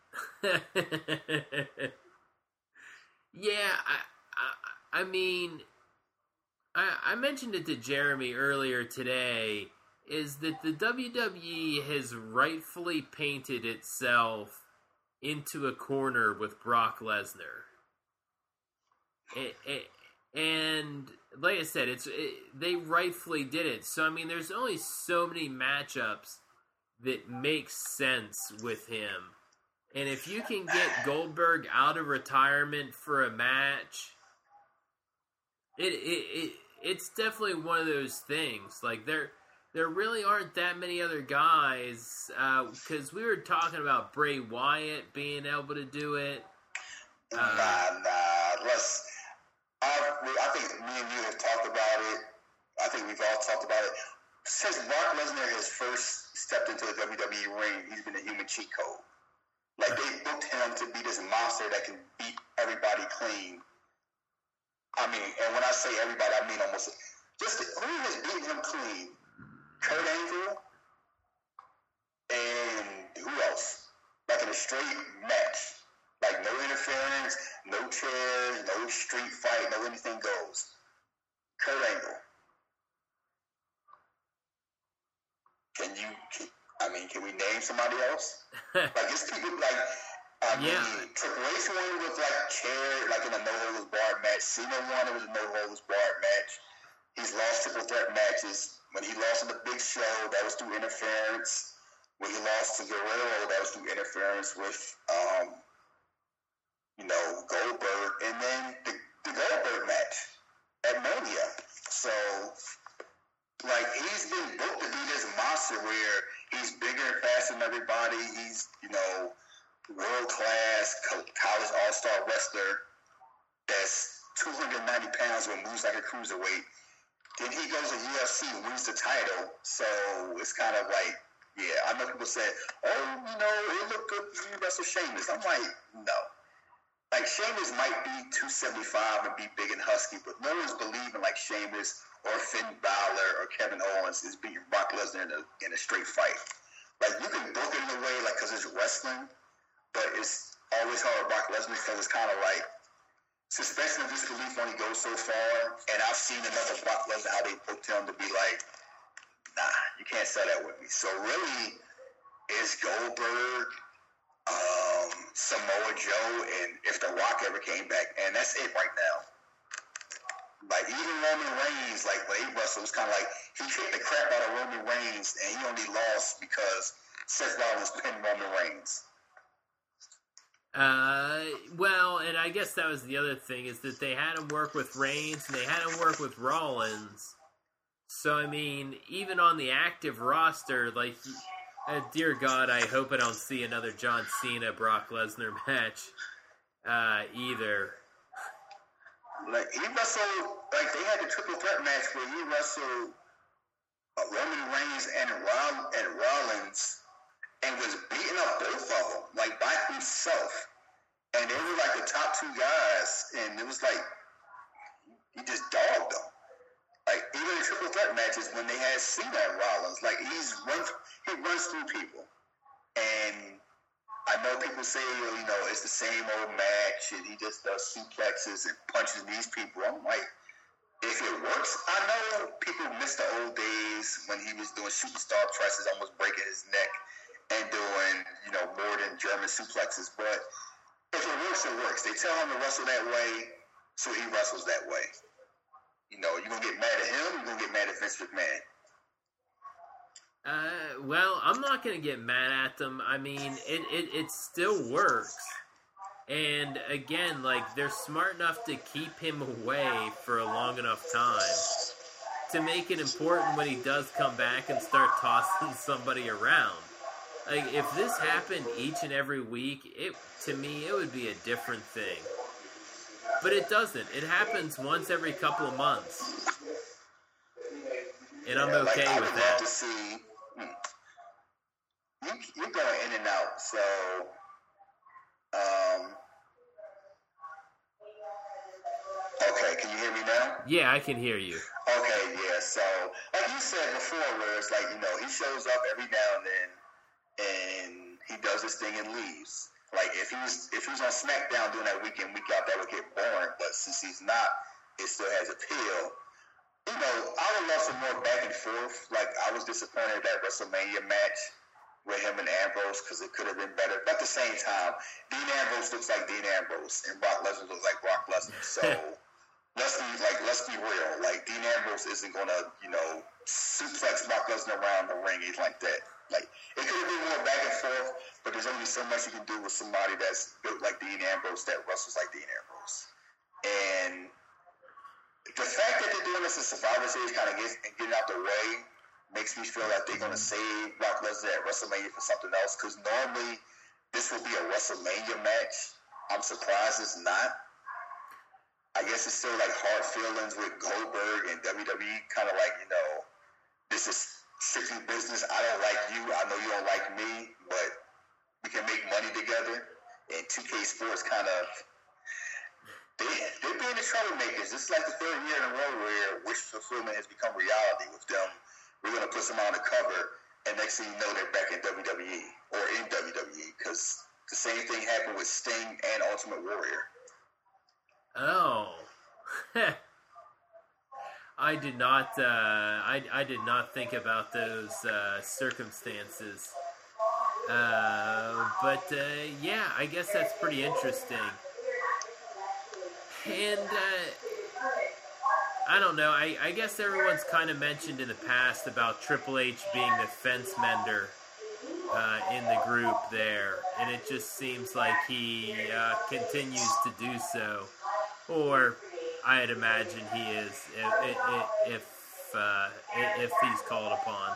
S1: yeah, I, I, I mean, I, I mentioned it to Jeremy earlier today, is that the W W E has rightfully painted itself into a corner with Brock Lesnar. It, it, and like I said, it's it, they rightfully did it. So I mean, there's only so many matchups that make sense with him. And if you can get Goldberg out of retirement for a match, it it, it it's definitely one of those things. Like there there really aren't that many other guys because uh, we were talking about Bray Wyatt being able to do it.
S2: Uh, nah, nah. Let's. I, I think me and you have talked about it. I think we've all talked about it. Since Brock Lesnar has first stepped into the W W E ring, he's been a human cheat code. Like, they booked him to be this monster that can beat everybody clean. I mean, and when I say everybody, I mean almost just who has beaten him clean? Kurt Angle and who else? Like in a straight match. Like no interference, no chairs, no street fight, no anything goes. Kurt Angle. Can you, can, I mean, can we name somebody else? Like it's people like, I mean,
S1: yeah.
S2: Triple H won it with like chair, like in a no holds barred match. Cena won it with a no holds barred match. He's lost triple threat matches. When he lost to the Big Show, that was through interference. When he lost to Guerrero, that was through interference with, um, you know, Goldberg. And then the, the Goldberg match at Mania. So, like, he's been booked to be this monster where he's bigger and faster than everybody. He's, you know, world-class college all-star wrestler that's two hundred ninety pounds and moves like a cruiserweight. Then he goes to U F C and wins the title. So it's kind of like, yeah, I know people say, oh, you know, it looked good for you wrestle Sheamus. I'm like, no. Like, Sheamus might be two seventy-five and be big and husky, but no one's believing like Sheamus or Finn Balor or Kevin Owens is beating Brock Lesnar in a, in a straight fight. Like, you can book it in a way, like, because it's wrestling, but it's always hard with Brock Lesnar because it's kind of like, suspension of disbelief only goes so far, and I've seen enough of Brock Lesnar how they booked him to be like, nah, you can't say that with me. So really, it's Goldberg, um, Samoa Joe, and if The Rock ever came back, and that's it right now. Like, even Roman Reigns, like, when he wrestled, it was kind of like, he kicked the crap out of Roman Reigns, and he only lost because Seth Rollins pinned Roman Reigns.
S1: Uh, well, and I guess that was the other thing, is that they had him work with Reigns, and they had him work with Rollins. So, I mean, even on the active roster, like, uh, dear God, I hope I don't see another John Cena Brock Lesnar match, uh, either.
S2: Like, he wrestled, like, they had the triple threat match where he wrestled uh, Roman Reigns and, Roll- and Rollins, and was beating up both of them, like, by himself. And they were, like, the top two guys, and it was like, he just dogged them. Like, even in triple threat matches, when they had Cena and Rollins, like, he's run, he runs through people. And I know people say, you know, it's the same old match, and he just does suplexes and punches these people. I'm like, if it works, I know people miss the old days when he was doing superstar presses, almost breaking his neck, and doing, you know, more than German suplexes. But if it works, it works. They tell him to wrestle that way, so he wrestles that way. You know, you're going to get mad at him, you're going to get mad at Vince McMahon.
S1: Uh, well, I'm not going to get mad at them. I mean, it, it, it still works. And, again, like, they're smart enough to keep him away for a long enough time to make it important when he does come back and start tossing somebody around. Like, if this happened each and every week, it to me, it would be a different thing. But it doesn't. It happens once every couple of months. And I'm
S2: yeah,
S1: okay
S2: like,
S1: with
S2: I would
S1: that.
S2: love to see, hmm, you, you're going in and out, so, um, okay, can you hear me now?
S1: Yeah, I can hear you.
S2: Okay, yeah, so, like you said before, where it's like, you know, he shows up every now and then, and he does his thing and leaves. Like, if he was if he was on SmackDown doing that week in, week out, that would get boring. But since he's not, it still has appeal. You know, I would love some more back and forth. Like, I was disappointed at that WrestleMania match with him and Ambrose because it could have been better. But at the same time, Dean Ambrose looks like Dean Ambrose, and Brock Lesnar looks like Brock Lesnar. So let's be like let's be real. Like, Dean Ambrose isn't gonna, you know, suplex Brock Lesnar around the ring. He's like that. Like, it could have been more back and forth, but there's only so much you can do with somebody that's built like Dean Ambrose, that wrestles like Dean Ambrose. And the fact that they're doing this in Survivor Series kind of gets, getting out the way makes me feel like they're going to save Brock Lesnar at WrestleMania for something else, because normally this would be a WrestleMania match. I'm surprised it's not. I guess it's still like hard feelings with Goldberg and W W E, kind of like, you know, this is strictly business. I don't like you. I know you don't like me, but we can make money together. And two K Sports kind of they they're being the troublemakers. This is like the third year in a row where wish fulfillment has become reality with them. We're gonna put some on the cover, and next thing you know, they're back in W W E or in W W E because the same thing happened with Sting and Ultimate Warrior.
S1: Oh. I did not. Uh, I I did not think about those uh, circumstances. Uh, but uh, yeah, I guess that's pretty interesting. And uh, I don't know. I, I guess everyone's kind of mentioned in the past about Triple H being the fence mender uh, in the group there, and it just seems like he uh, continues to do so, or I'd imagine he is if if, uh, if he's called upon.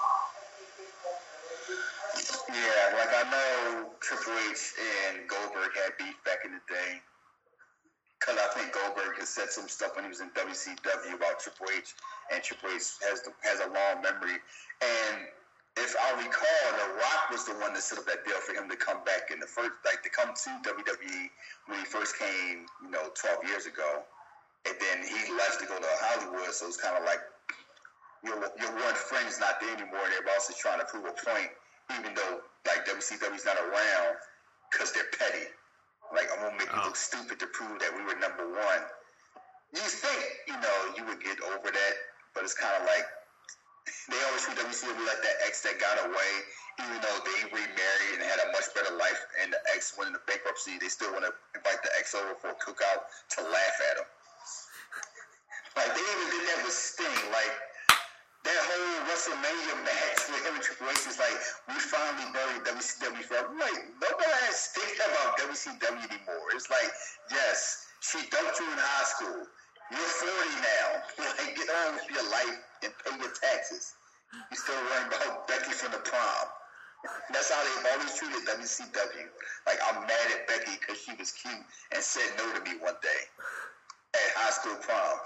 S2: Yeah, like I know Triple H and Goldberg had beef back in the day. Because I think Goldberg has said some stuff when he was in W C W about Triple H, and Triple H has the, has a long memory. And if I recall, The Rock was the one that set up that deal for him to come back in the first, like to come to W W E when he first came, you know, twelve years ago. And then he left to go to Hollywood, so it's kind of like your your one friend's not there anymore, and everybody else is trying to prove a point, even though like W C W's not around because they're petty. Like, I'm gonna make you look stupid to prove that we were number one. You think, you know, you would get over that, but it's kind of like they always treat W C W like that ex that got away, even though they remarried and had a much better life, and the ex went into bankruptcy. They still want to invite the ex over for a cookout to laugh at him. Like, they even did that with Sting. Like, that whole WrestleMania match with him and Triple H is like, we finally buried W C W forever. I'm like, nobody has thinking about W C W anymore. It's like, yes, she dumped you in high school. You're forty now. Like, get on with your life and pay your taxes. You still worrying about Becky from the prom. That's how they've always treated W C W. Like, I'm mad at Becky because she was cute and said no to me one day at high school prom.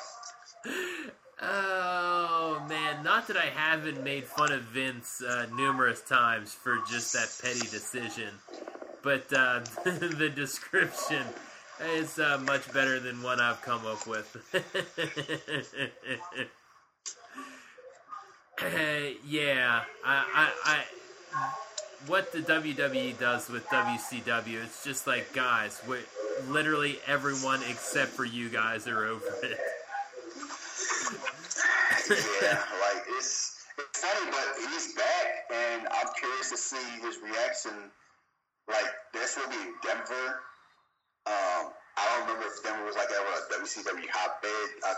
S1: Oh man, not that I haven't made fun of Vince uh, numerous times for just that petty decision, but uh, the description is uh, much better than one I've come up with. uh, yeah, I, I, I, what the W W E does with W C W, it's just like, guys, we, literally everyone except for you guys are over it.
S2: Yeah, like, it's it's funny, but he's back, and I'm curious to see his reaction. Like, this will be in Denver. Um, I don't remember if Denver was like ever a W C W hotbed. I,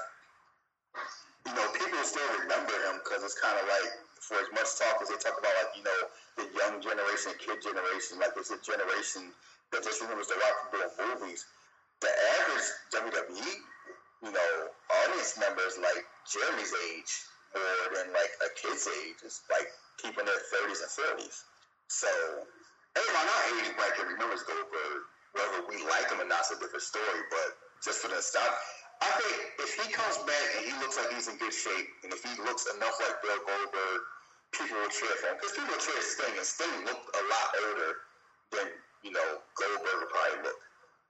S2: you know, people still remember him because it's kind of like, for as much talk as they talk about, like, you know, the young generation, kid generation, like, it's a generation that just remembers The Rock from doing movies. The average W W E, you know, audience members like Jeremy's age more than like a kid's age. It's like people in their thirties and forties. So everyone our age bracket remembers Goldberg. Whether we like him or not is a different story, but just for the stuff, I think if he comes back and he looks like he's in good shape, and if he looks enough like Bill Goldberg, people will cheer for him. Because people will cheer Sting, and Sting looked a lot older than, you know, Goldberg would probably look.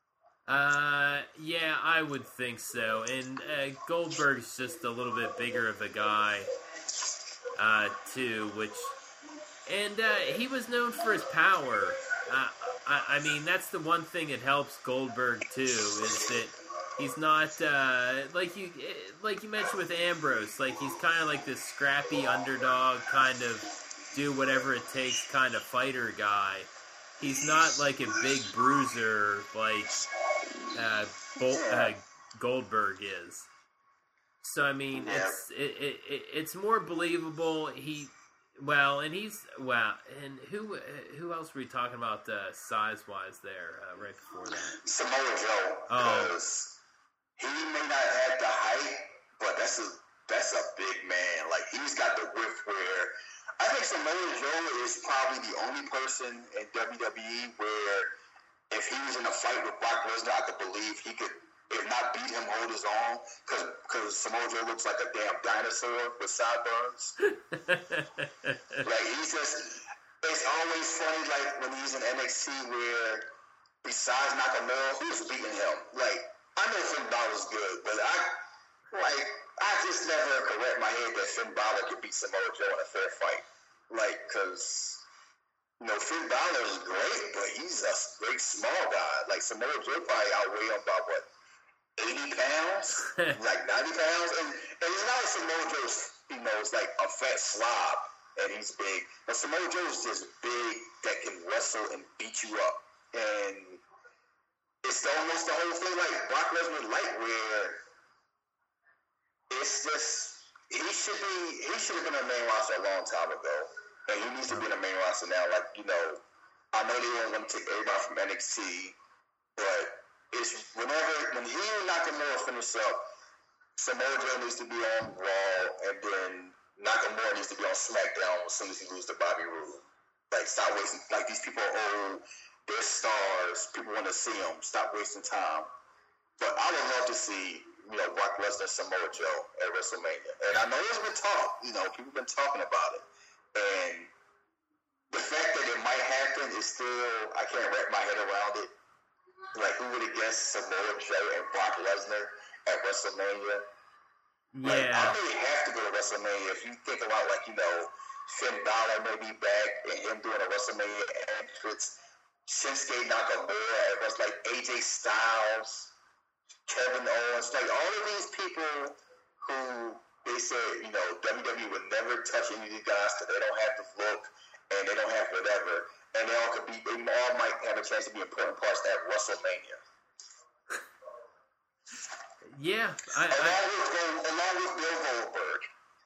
S1: Uh, yeah, I would think so. And uh, Goldberg's just a little bit bigger of a guy, uh, too, which... And uh, he was known for his power. Uh, I, I mean, that's the one thing that helps Goldberg, too, is that he's not, uh, like you like you mentioned with Ambrose, like, he's kind of like this scrappy underdog, kind of do whatever it takes kind of fighter guy. He's not like a big bruiser like uh, Bol- uh, Goldberg is. So I mean, it's it, it, it it's more believable. He well, and he's well, and who who else were we talking about uh, size wise there uh, right before that?
S2: Samoa Joe, because oh. he may not have the height, but that's a that's a big man. Like, he's got the width where. I think Samoa Joe is probably the only person in W W E where if he was in a fight with Brock Lesnar, I could believe he could, if not beat him, hold his own, because Samoa Joe looks like a damn dinosaur with sideburns. Like, he's just, it's always funny, like, when he's in N X T where, besides Nakamura, who's beating him? Like, I know Finn Balor's good, but I like I just never could wrap my head that Finn Balor could beat Samoa Joe in a fair fight. Like, cause you know Finn Balor is great, but he's a great small guy. Like Samoa Joe probably outweigh him by what eighty pounds, like ninety pounds, and and it's not like Samoa Joe's you know it's like a fat slob and he's big, but Samoa Joe is just big that can wrestle and beat you up, and it's almost the whole thing like Brock Lesnar light where it's just he should be he should have been on the main roster a long time ago, and he needs to be in the main roster now. Like you know, I know they don't want to take everybody from N X T, but it's whenever when he and Nakamura finish up, Samoa Joe needs to be on Raw, and then Nakamura needs to be on SmackDown as soon as he loses to Bobby Roode. Like stop wasting like these people are old. They're stars. People want to see them. Stop wasting time. But I would love to see, you know, Brock Lesnar, Samoa Joe at WrestleMania. And I know there's been talk. You know, people have been talking about it. And the fact that it might happen is still, I can't wrap my head around it. Like, who would have guessed Samoa Joe and Brock Lesnar at WrestleMania?
S1: Yeah.
S2: Like, I really have to go to WrestleMania. If you think about, like, you know, Finn Balor may be back and him doing a WrestleMania entrance. Shinsuke Nakamura, it was like A J Styles, Kevin Owens, like all of these people who they said, you know, W W E would never touch any of these guys because they don't have the look and they don't have whatever, and they all could be, they all might have a chance to be important parts at WrestleMania.
S1: Yeah, I,
S2: along,
S1: I,
S2: with, along with Bill Goldberg.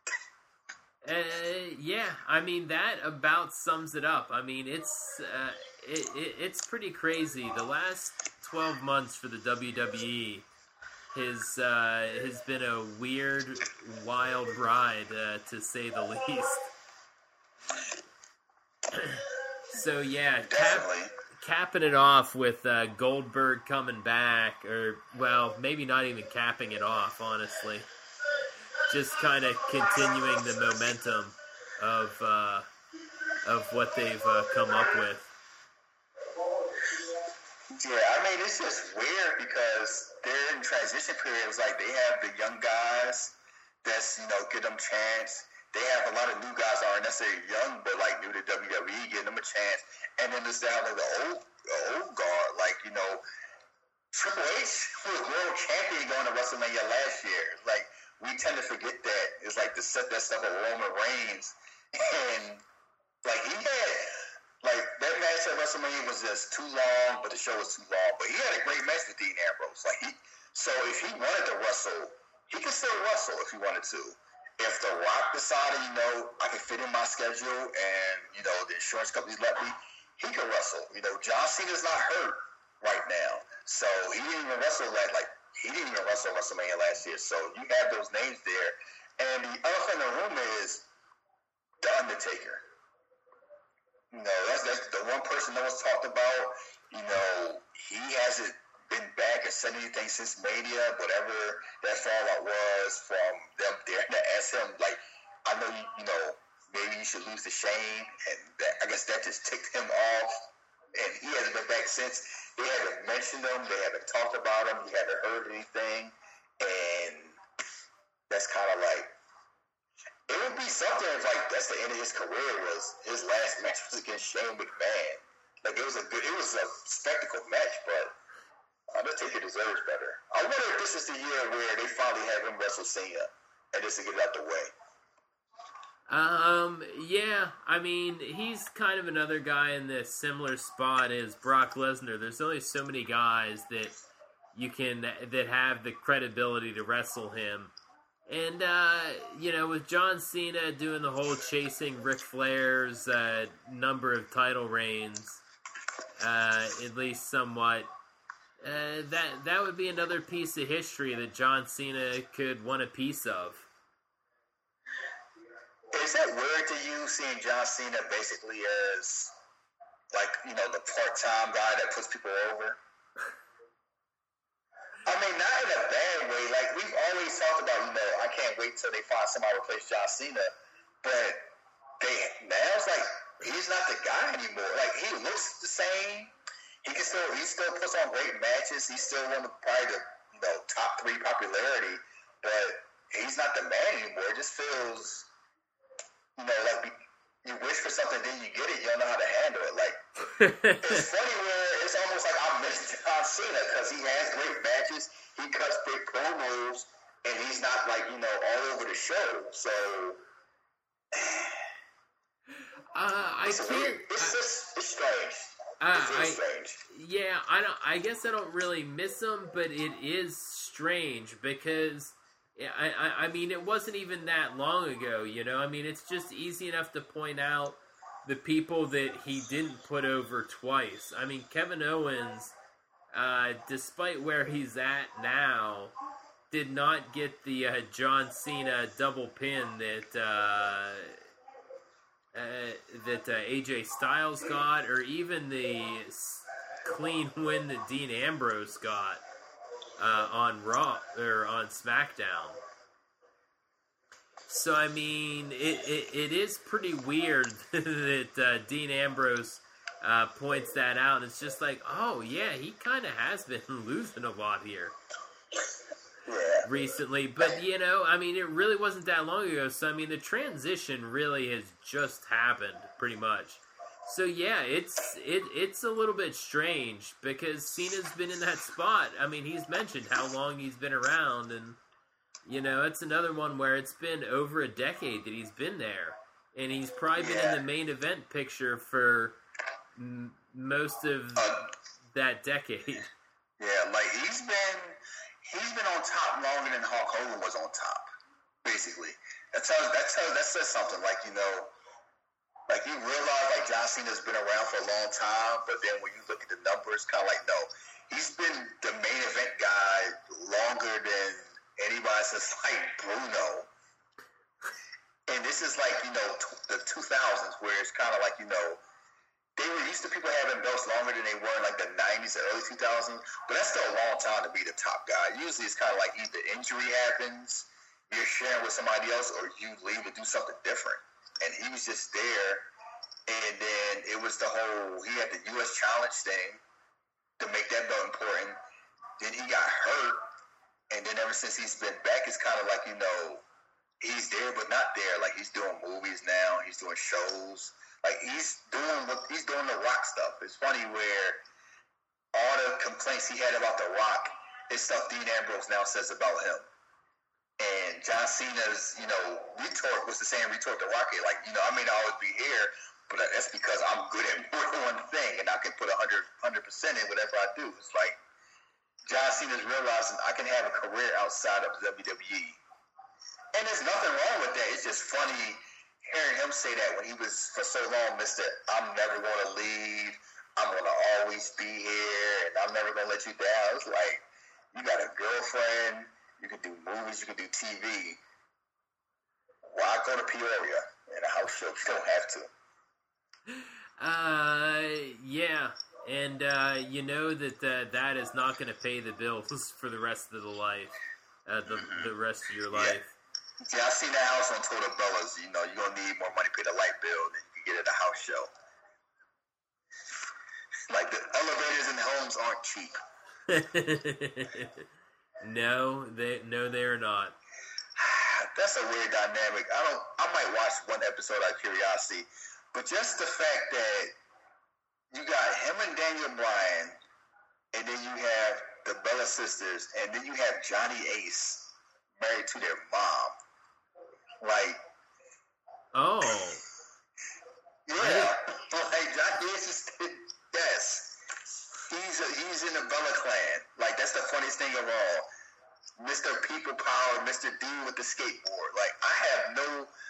S1: Uh, yeah, I mean that about sums it up. I mean it's uh, it, it it's pretty crazy. The last twelve months for the W W E has uh, has been a weird, wild ride uh, to say the least. So yeah, cap, capping it off with uh, Goldberg coming back, or well, maybe not even capping it off, honestly. Just kind of continuing the momentum of uh, of what they've uh, come up with.
S2: Yeah, I mean, it's just weird because they're in transition periods. Like, they have the young guys that's, you know, give them chance. They have a lot of new guys that aren't necessarily young, but, like, new to W W E, giving them a chance. And then there's down to the old, the old guard. Like, you know, Triple H was world champion going to WrestleMania last year. Like, we tend to forget that. It's like to set that stuff with Roman Reigns. And, like, he had, like, that match at WrestleMania was just too long, but the show was too long. But he had a great match with Dean Ambrose. Like, he, so if he wanted to wrestle, he could still wrestle if he wanted to. If The Rock decided, you know, I can fit in my schedule and, you know, the insurance companies let me, he could wrestle. You know, John Cena's not hurt right now. So he didn't even wrestle that, like, he didn't even wrestle WrestleMania last year. So you have those names there. And the elephant in the room is The Undertaker. You know, that's, that's the one person that was talked about. You know, he hasn't been back and said anything since Mania, whatever that fallout was from them daring to ask him, like, I know, you, you know, maybe you should lose to Shane. And that, I guess that just ticked him off. And he hasn't been back since. They haven't mentioned him. They haven't talked about him. He haven't heard anything. And that's kind of like, it would be something if, like, that's the end of his career was his last match was against Shane McMahon. Like, it was a good, it was a spectacle match, but Undertaker deserves better. I wonder if this is the year where they finally have him wrestle Cena and just to get it out the way.
S1: Um, yeah, I mean, he's kind of another guy in this similar spot as Brock Lesnar. There's only so many guys that you can, that have the credibility to wrestle him. And, uh, you know, with John Cena doing the whole chasing Ric Flair's, uh, number of title reigns, uh, at least somewhat, uh, that, that would be another piece of history that John Cena could want a piece of.
S2: Is that weird to you, seeing John Cena basically as, like, you know, the part-time guy that puts people over? I mean, not in a bad way. Like, we've always talked about, you know, I can't wait till they find somebody to replace John Cena. But they now it's like, he's not the guy anymore. Like, he looks the same. He can still, he still puts on great matches. He's still one of probably the, you know, three popularity, but he's not the man anymore. It just feels, you know, like you wish for something, then you get it. You don't know how to handle it. Like it's funny where it's almost like I miss John Cena because he has great matches, he cuts big promos, and he's not like you know all over the show. So
S1: uh, I
S2: it's
S1: can't.
S2: Weird. It's
S1: I,
S2: just it's strange.
S1: Uh,
S2: it's
S1: I,
S2: strange.
S1: Yeah, I don't. I guess I don't really miss him, but it is strange because. I, I, I mean, it wasn't even that long ago, you know? I mean, it's just easy enough to point out the people that he didn't put over twice. I mean, Kevin Owens, uh, despite where he's at now, did not get the uh, John Cena double pin that uh, uh, that uh, A J Styles got, or even the clean win that Dean Ambrose got. Uh, on Raw or on SmackDown. So I mean, it it, it is pretty weird that uh, Dean Ambrose uh, points that out. It's just like, oh yeah, he kind of has been losing a lot here recently. But you know, I mean, it really wasn't that long ago. So I mean, the transition really has just happened, pretty much. So yeah, it's it it's a little bit strange because Cena's been in that spot. I mean, he's mentioned how long he's been around, and you know, it's another one where it's been over a decade that he's been there, and he's probably been
S2: yeah.
S1: in the main event picture for m- most of
S2: uh,
S1: that decade.
S2: Yeah, like he's been he's been on top longer than Hulk Hogan was on top. Basically, that tells that tells that says something. Like you know. Like, you realize, like, John Cena's been around for a long time, but then when you look at the numbers, kind of like, no. He's been the main event guy longer than anybody since, like, Bruno. And this is, like, you know, t- the two thousands, where it's kind of like, you know, they were used to people having belts longer than they were in, like, the nineties and early two thousands, but that's still a long time to be the top guy. Usually it's kind of like either injury happens, you're sharing with somebody else, or you leave to do something different. And he was just there, and then it was the whole, he had the U S Challenge thing to make that belt important. Then he got hurt, and then ever since he's been back, it's kind of like, you know, he's there but not there. Like, he's doing movies now, he's doing shows. Like, he's doing what he's doing the Rock stuff. It's funny where all the complaints he had about The Rock is stuff Dean Ambrose now says about him. And John Cena's, you know, retort was the same retort to Rocky. Like, you know, I may not always be here, but that's because I'm good at more than one thing, and I can put one hundred percent in whatever I do. It's like John Cena's realizing I can have a career outside of W W E. And there's nothing wrong with that. It's just funny hearing him say that when he was, for so long, Mister I'm never going to leave. I'm going to always be here, and I'm never going to let you down. It's like, you got a girlfriend. You can do movies, you can do T V. Why go to Peoria in a house show? You don't have to.
S1: Uh, yeah. And, uh, you know that uh, that is not going to pay the bills for the rest of the life. Uh, the, mm-hmm. the rest of your life.
S2: Yeah. yeah, I seen that house on Total Bellas. You know, you're going to need more money to pay the light bill than you can get at a house show. Like, the elevators in homes aren't cheap.
S1: No, they no, they are not.
S2: That's a weird dynamic. I don't. I might watch one episode out of curiosity, but just the fact that you got him and Daniel Bryan, and then you have the Bella sisters, and then you have Johnny Ace married to their mom. Like,
S1: oh,
S2: yeah, like Johnny Ace is yes. He's a, he's in the Bella clan. Like, that's the funniest thing of all. Mister People Power, Mister D with the skateboard. Like, I have no...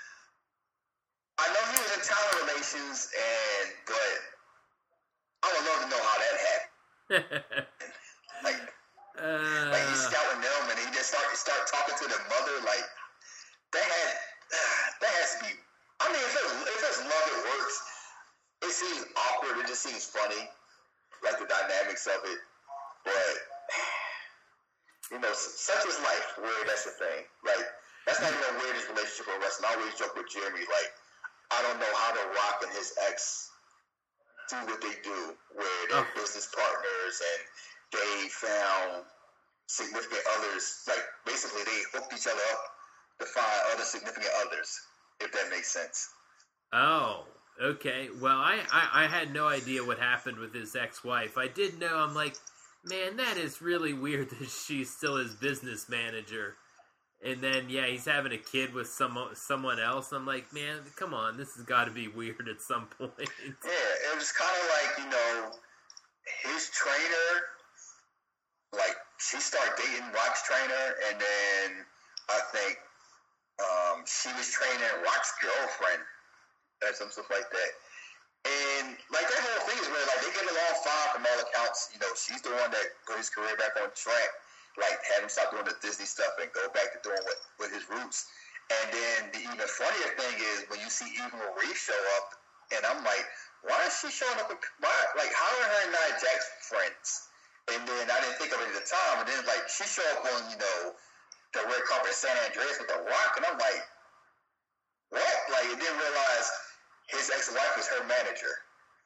S2: I know he was in talent relations, and but I would love to know how that happened. like, uh, like he's scouting them, and he just start start talking to the mother. Like, that had that has to be. I mean, if it's, if it's love, it works. It seems awkward. It just seems funny. Like the dynamics of it, but you know, such is life. Where that's the thing. Like, that's not even a weirdest relationship with wrestling. I always joke with Jeremy. Like, I don't know how The Rock and his ex do what they do, where they're oh. business partners and they found significant others. Like, basically, they hooked each other up to find other significant others, if that makes sense.
S1: Oh, okay. Well, I, I, I had no idea what happened with his ex-wife. I did know, I'm like, man, that is really weird that she's still his business manager. And then, yeah, he's having a kid with some, someone else. I'm like, man, come on, this has got to be weird at some point.
S2: Yeah, it was kind of like, you know, his trainer, like, she started dating Rock's trainer, and then I think um, she was training Rock's girlfriend, and some stuff like that. And, like, that whole thing is where, like, they get along fine from all accounts. You know, she's the one that put his career back on track, like, had him stop doing the Disney stuff and go back to doing what with his roots. And then the even funnier thing is when you see Eva Marie show up, and I'm like, why is she showing up? With, why, like, how are her and Nia Jax friends? And then I didn't think of it at the time, and then, like, she showed up on, you know, the red carpet in San Andreas with The Rock, and I'm like, what? Like, I didn't realize his ex-wife was her manager.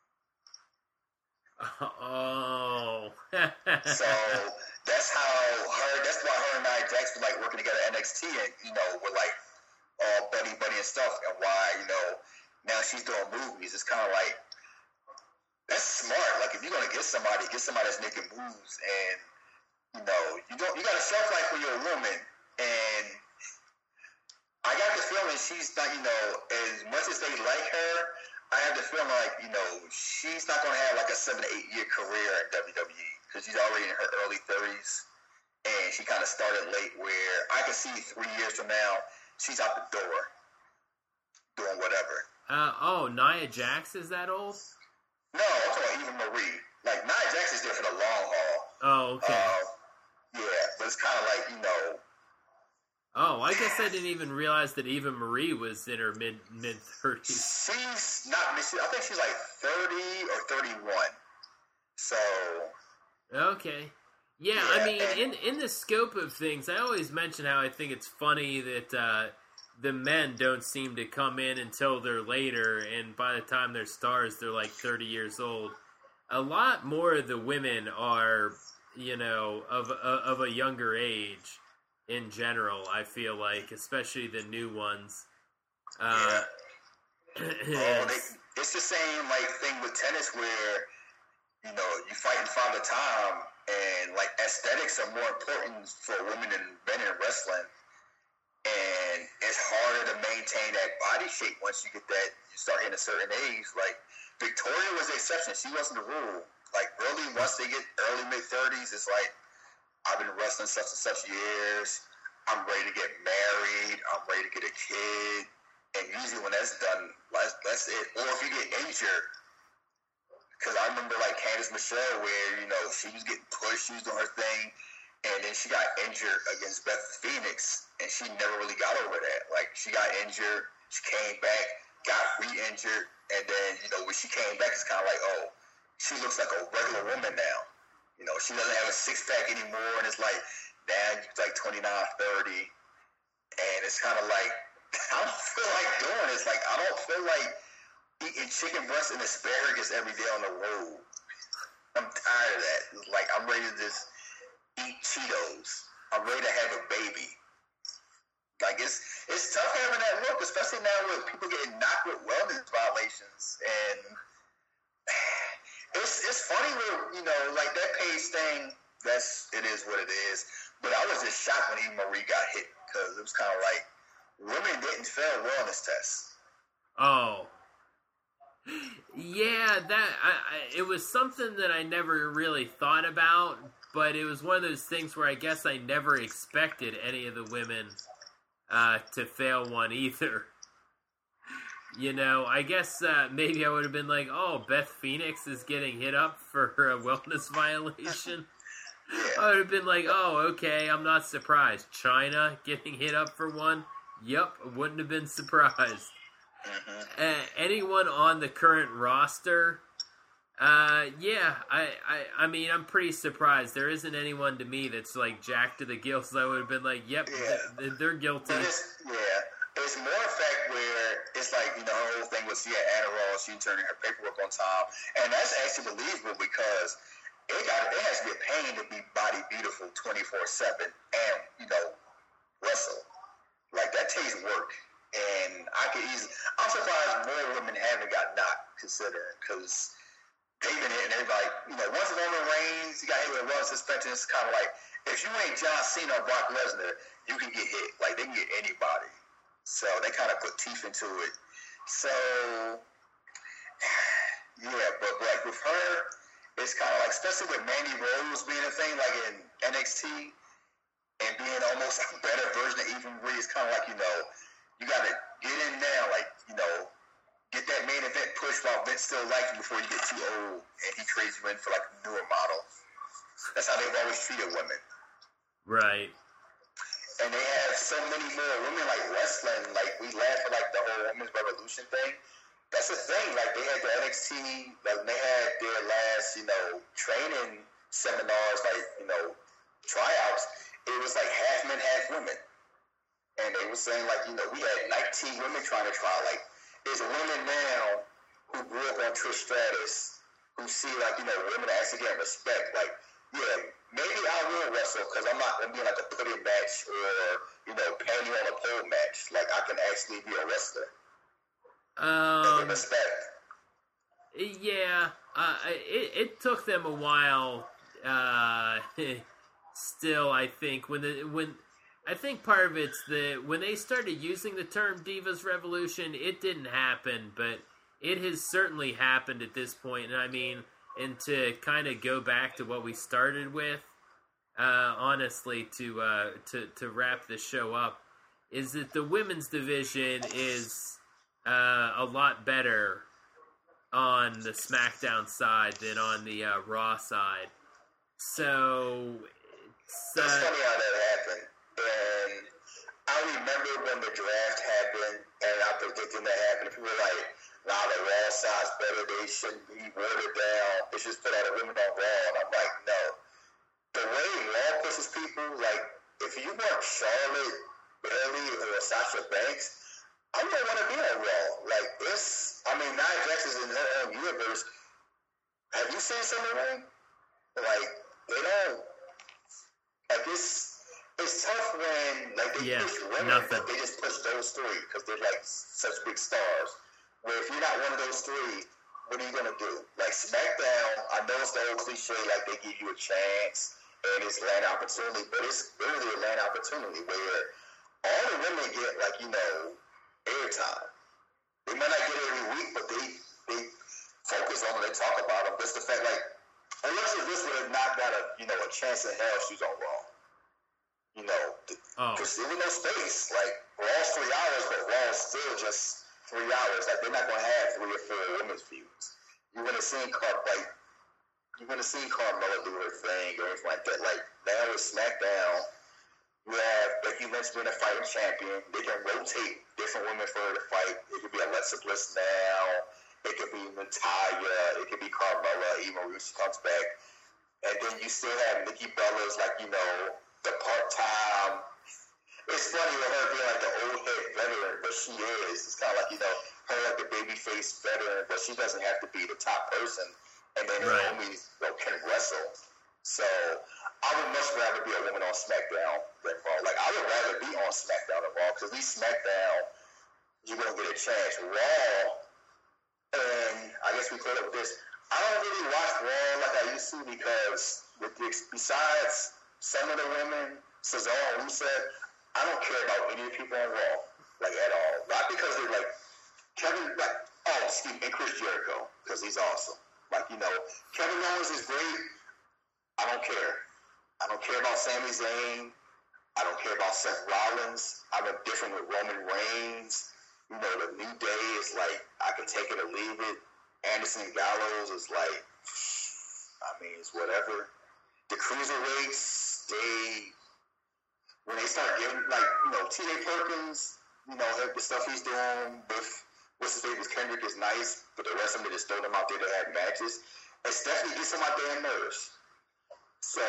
S1: Oh.
S2: So that's how her, that's why her and Nia Jax were, like, working together at N X T, and, you know, were, like, all buddy-buddy and stuff, and why, you know, now she's doing movies. It's kind of like, that's smart. Like, if you're going to get somebody, get somebody that's making moves, and, you know, you don't, you got a shelf life when you're a woman, and I got the feeling she's not, you know, as much as they like her, I have the feeling like, you know, she's not going to have like a seven to eight year career at W W E because she's already in her early thirties, and she kind of started late where I can see three years from now, she's out the door doing whatever.
S1: Uh, oh, Nia Jax is that old?
S2: No, I'm talking Eva Marie. Like, Nia Jax is there for the long haul.
S1: Oh, okay.
S2: Uh, yeah, but it's kind of like, you know.
S1: Oh, I guess I didn't even realize that Eva Marie was in her mid mid thirties.
S2: She's not. I think she's like thirty or thirty-one. So.
S1: Okay. Yeah, yeah, I mean, in in the scope of things, I always mention how I think it's funny that uh, the men don't seem to come in until they're later, and by the time they're stars, they're like thirty years old. A lot more of the women are, you know, of of a younger age. In general, I feel like, especially the new ones. Uh,
S2: yeah. Oh, they, it's the same like thing with tennis where, you know, you fight in Father Time, and like aesthetics are more important for women and men in wrestling, and it's harder to maintain that body shape once you get that, you start hitting a certain age. Like, Victoria was the exception. She wasn't the rule. Like, really, once they get early mid-thirties, it's like, I've been wrestling such and such years. I'm ready to get married. I'm ready to get a kid. And usually when that's done, that's, that's it. Or if you get injured, because I remember like Candice Michelle where, you know, she was getting pushed, she was doing her thing, and then she got injured against Beth Phoenix, and she never really got over that. Like, she got injured, she came back, got re-injured, and then, you know, when she came back, it's kind of like, oh, she looks like a regular woman now. You know, she doesn't have a six-pack anymore, and it's like, now you're like twenty-nine, thirty, and it's kind of like, I don't feel like doing this. Like, I don't feel like eating chicken breast and asparagus every day on the road. I'm tired of that. It's like, I'm ready to just eat Cheetos. I'm ready to have a baby. Like, it's it's tough having that look, especially now with people getting knocked with wellness violations, and It's it's funny with, you know, like that Paige thing, that's, it is what it is. But I was just shocked when Eva Marie got hit, because it was kind of like, women didn't fail wellness tests.
S1: Oh. Yeah, that, I, I, it was something that I never really thought about, but it was one of those things where I guess I never expected any of the women uh, to fail one either. You know, I guess uh, maybe I would have been like, oh, Beth Phoenix is getting hit up for a wellness violation.
S2: Yeah.
S1: I would have been like, oh, okay, I'm not surprised. China getting hit up for one? Yup, wouldn't have been surprised.
S2: Mm-hmm.
S1: Uh, anyone on the current roster? Uh, yeah, I, I, I mean, I'm pretty surprised. There isn't anyone to me that's like jacked to the gills. I would have been like, yep,
S2: yeah.
S1: th- they're guilty.
S2: It's, yeah. It's more in fact where it's like, you know, her whole thing was she had Adderall, she turning her paperwork on time. And that's actually believable because it got it has to be a pain to be body beautiful twenty-four seven and, you know, wrestle. Like, that takes work. And I could easily, I'm surprised more women haven't got knocked, considering, because they've been hitting everybody. You know, once Roman Reigns, you got hit with one suspension, it's kind of like, if you ain't John Cena or Brock Lesnar, you can get hit. Like, they can get anybody. So they kind of put teeth into it. So, yeah, but like with her, it's kind of like, especially with Mandy Rose being a thing, like in N X T, and being almost a better version of Eva Marie, it's kind of like, you know, you got to get in now, like, you know, get that main event push while Vince still likes you before you get too old and he trades you in for like a newer model. That's how they've always treated women.
S1: Right.
S2: And they have so many more women like wrestling. Like, we laugh at like the whole women's revolution thing. That's the thing. Like, they had the N X T, like they had their last, you know, training seminars, like, you know, tryouts. It was like half men, half women. And they were saying, like, you know, we had nineteen women trying to try. Like, there's women now who grew up on Trish Stratus who see, like, you know, women actually get respect. Like, yeah, maybe I will wrestle because I'm not going to be like a put-in match or, you know, panty on a pole match. Like, I can actually be a wrestler.
S1: Um,
S2: and respect.
S1: Yeah, uh, it, it took them a while. Uh, still, I think, when the when... I think part of it's that when they started using the term Divas Revolution, it didn't happen, but it has certainly happened at this point. And I mean, and to kind of go back to what we started with, uh, honestly, to, uh, to to wrap the show up, is that the women's division is uh, a lot better on the SmackDown side than on the uh, Raw side. So it's, uh,
S2: it's funny how that happened. And I remember when the draft happened, and I predicted that happened. People were like, nah, the Raw side's better. They shouldn't be watered down. They should put all the women on Raw. And I'm like, no. The way Raw pushes people, like, if you want Charlotte, Bayley, or Sasha Banks, I don't want to be on Raw. Like, this, I mean, Nia Jax is in her own universe. Have you seen some of them? Like, they don't, like, it's, It's tough when, like, they
S1: yeah,
S2: push women,
S1: nothing.
S2: but they just push those three because they're, like, such big stars. Where if you're not one of those three, what are you going to do? Like, SmackDown, I know it's the old cliche, like, they give you a chance and it's land opportunity, but it's really a land opportunity where all the women get, like, you know, airtime. They might not get it every week, but they, they focus on it, they talk about them. Just the fact, like, Alexa Bliss would have not got a, you know, a chance in hell if she's on Raw. You know, because oh. there was no space. Like, Raw's three hours, but Raw's still just three hours. Like, they're not going to have three or four women's feuds. You would have seen Car- like, you would have seen Carmella do her thing or anything like that. Like, now with SmackDown, you have Becky Lynch being a fighting champion. They can rotate different women for her to fight. It could be Alexa Bliss now. It could be Natalya. It could be Carmella, even when she comes back. And then you still have Nikki Bella's, like, you know, the part-time. It's funny with her being like the old head veteran, but she is. It's kind of like, you know, her like the babyface veteran, but she doesn't have to be the top person. And then her
S1: right.
S2: homies, you know, can wrestle. So I would much rather be a woman on SmackDown than Raw. Like, I would rather be on SmackDown than Raw, because at least SmackDown, you're going to get a chance. Raw, and I guess we call it with this, I don't really watch Raw like I used to, because with the, besides some of the women, Cesaro and Rusev, I don't care about any of the people on Raw, like, at all. Not because they're, like, Kevin, like, oh, excuse me, and Chris Jericho, because he's awesome. Like, you know, Kevin Owens is great. I don't care. I don't care about Sami Zayn. I don't care about Seth Rollins. I'm indifferent with Roman Reigns. You know, the New Day is, like, I can take it or leave it. Anderson Gallows is, like, I mean, it's whatever. The cruiserweights, they, when they start giving, like, you know, T J Perkins, you know, the stuff he's doing with, what's his name, Kendrick is nice, but the rest of them, they just throw them out there to have matches. And Stephanie gets on my damn nerves. So,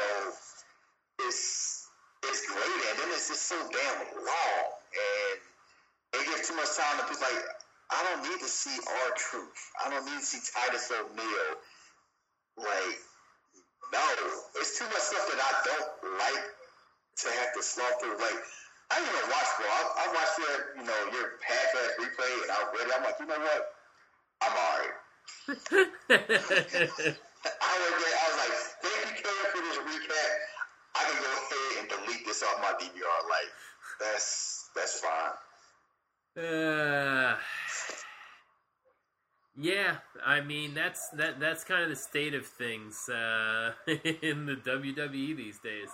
S2: it's, it's great, and then it's just so damn long, and they give too much time to people, like, I don't need to see R-Truth. I don't need to see Titus O'Neil. Like, no, it's too much stuff that I don't like to have to slow through. Like, I didn't even watch, bro. I, I watched your, you know, your half-ass replay, and I read it. I'm like, you know what? I'm alright. I was, I was like, thank you, Karen, for this recap. I can go ahead and delete this off my D V R. Like, that's that's fine.
S1: Uh, yeah, I mean that's that that's kind of the state of things uh, in the W W E these days.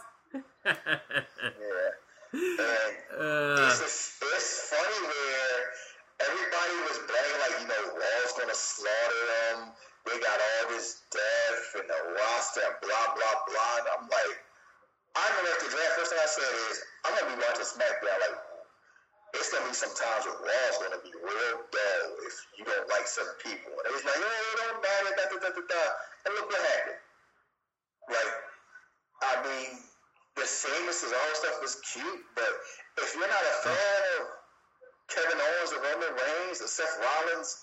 S2: Yeah, and uh, it's, a, it's funny where everybody was bragging like, you know, Raw's gonna slaughter them. They got all this death and the roster and blah blah blah. And I'm like, I remember at the draft, first thing I said is, I'm gonna be watching SmackDown. Like, it's gonna be some times where Raw's gonna be real dull if you don't like certain people. And it was like, oh, it don't matter, da da da da da. And look what happened. Like, I mean, the Sheamus is all stuff is cute, but if you're not a fan of Kevin Owens or Roman Reigns or Seth Rollins,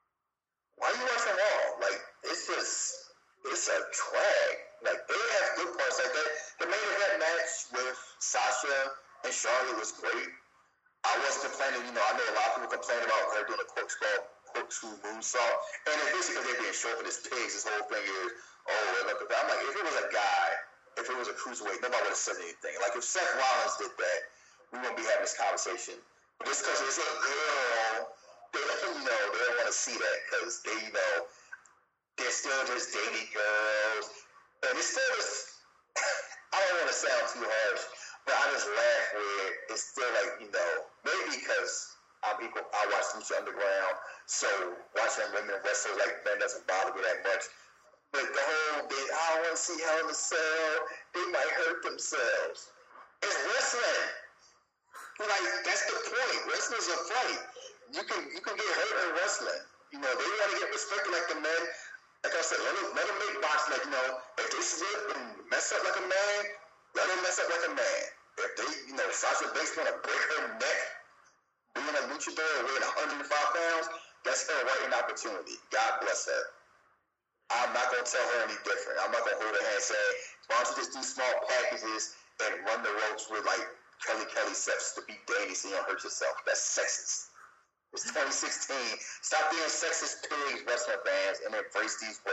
S2: why are you watching Raw? Like, it's just, it's a drag. Like, they have good parts. Like, that, the main event match with Sasha and Charlotte was great. I wasn't complaining. You know, I know a lot of people complain about her doing a corkscrew, corkscrew moonsault. And it's basically they're being short for this pigs. This whole thing is, oh, look at that. I'm like, if it was a guy, if it was a cruiserweight, nobody would have said anything. Like, if Seth Rollins did that, we wouldn't be having this conversation. But just because it's a girl, they don't, you know, they don't want to see that because they, you know, they're still just dating girls. And it's still just, I don't want to sound too harsh, but I just laugh where it's still like, you know, maybe because I'm equal, I watch Lucha Underground, so watching women wrestle like men doesn't bother me that much. But the whole thing, I don't want to see Hell in a Cell, they might hurt themselves. It's wrestling. Like, that's the point. Wrestling's a fight. You can you can get hurt in wrestling. You know, they want to get respected like the men. Like I said, let them, let them make boxing. Like, you know, if they slip and mess up like a man, let them mess up like a man. If they, you know, Sasha Banks want to break her neck, being a luchador and weighing one hundred five pounds, that's her right an opportunity. God bless her. I'm not going to tell her any different. I'm not going to hold her hand and say, why don't you just do small packages and run the ropes with, like, Kelly Kelly steps to beat Danny so you don't hurt yourself. That's sexist. It's twenty sixteen. Stop being sexist pigs, wrestling fans, and embrace these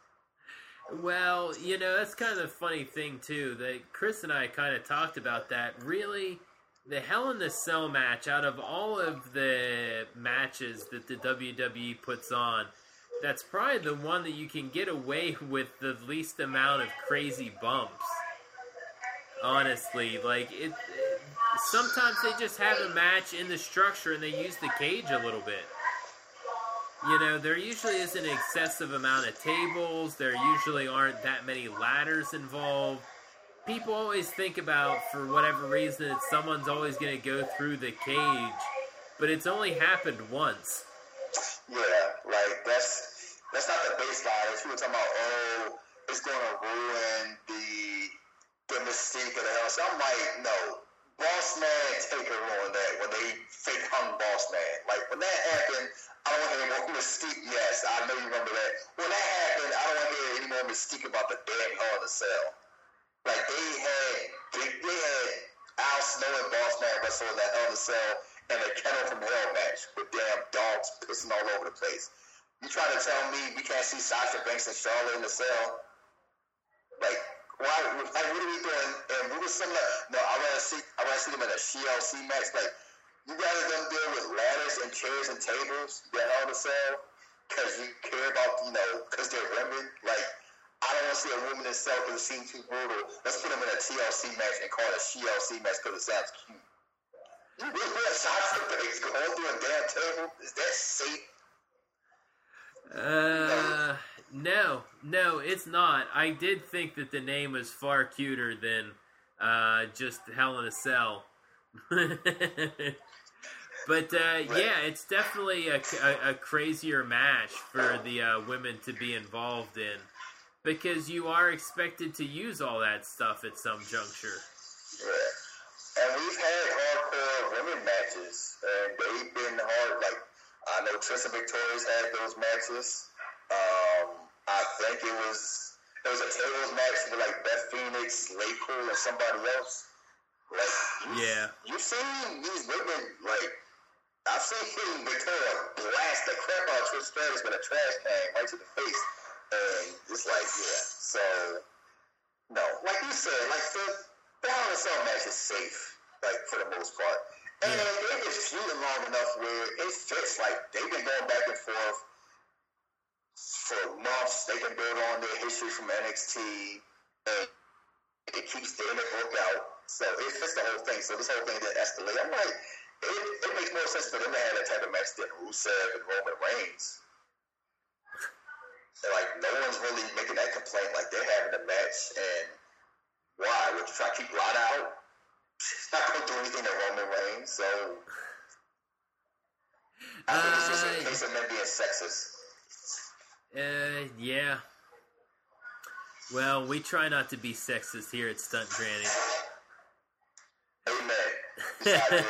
S2: women.
S1: Well, you know, that's kind of the funny thing, too, that Chris and I kind of talked about that. Really, the Hell in a Cell match, out of all of the matches that the W W E puts on, that's probably the one that you can get away with the least amount of crazy bumps. Honestly, like, it, it sometimes they just have a match in the structure and they use the cage a little bit. You know, there usually isn't an excessive amount of tables. There usually aren't that many ladders involved. People always think about, for whatever reason, that someone's always going to go through the cage. But it's only happened once.
S2: Yeah, like, that's that's not the baseline. If you were talking about, oh, it's going to ruin the the mystique of the house. I'm like, no. Boss Man Taker ruined that when they fake hung Boss Man. Like, when that happened, I don't want to hear any more Mystique. Yes, I know you remember that. When that happened, I don't want to hear any more Mystique about the damn Hell in a Cell. Like, they had, they, they had Al Snow and Boss Man wrestle in that Hell in a Cell and a Kennel from Hell match with damn dogs pissing all over the place. You trying to tell me we can't see Sasha Banks and Charlotte in the cell? Like, why? Like, what are we doing? And we were similar. No, I rather see. I rather see them in a C L C match. Like, you rather them deal with ladders and chairs and tables than Hell in a Cell because you care about, you know, because they're women. Like, I don't want to see a woman in a cell because it seems too brutal. Let's put them in a T L C match and call it a C L C match because it sounds cute. You really want Sasha Banks going through a damn table? Is that safe?
S1: Uh, no, no, it's not. I did think that the name was far cuter than uh, just Hell in a Cell. But uh, yeah, it's definitely a, a, a crazier match for the uh, women to be involved in because you are expected to use all that stuff at some juncture.
S2: Yeah, and we've had hardcore women matches, and they've been hard. Like, I know Tristan Victoria's had those matches. Um, I think it was There was a tables match with like Beth Phoenix, Laypool, and somebody else. Like, you,
S1: yeah,
S2: you've seen these women, like, I've seen Victoria blast the crap out of Trish Stratus with a trash can right to the face. And it's like, yeah, so, no. Like you said, like, the, the Hell in a Cell match is safe, like, for the most part. And yeah. They've been feuding long enough where it fits, like, they've been going back and forth for months. They can build on their history from N X T, and it keeps Dana Brooke out. So it fits the whole thing. So this whole thing didn't escalate. I'm like, it, it makes more sense for them to have that type of match than Rusev and Roman Reigns. And like, no one's really making that complaint. Like, they're having a match, and why? Would you try to keep Lana out? She's not going to do anything to Roman Reigns, so I think it's just a case of men being sexist.
S1: Uh, yeah. Well, we try not to be sexist here at Stunt Granny.
S2: Amen.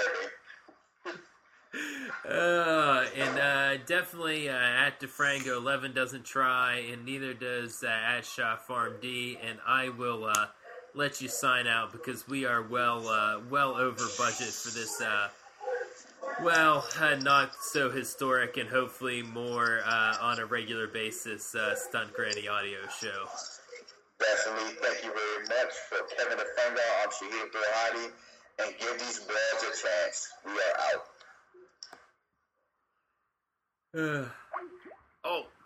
S1: uh, and uh, definitely uh, at DeFranco, eleven doesn't try, and neither does uh, at Shop Farm D, and I will uh, let you sign out because we are well uh, well over budget for this, uh, well, uh, not so historic and hopefully more uh, on a regular basis uh, Stunt Granny audio show.
S2: Definitely. Thank you very much. For Kevin DeFranco, I'm Shahid Burhadi. And give these balls a chance. We are out.
S1: Uh, oh.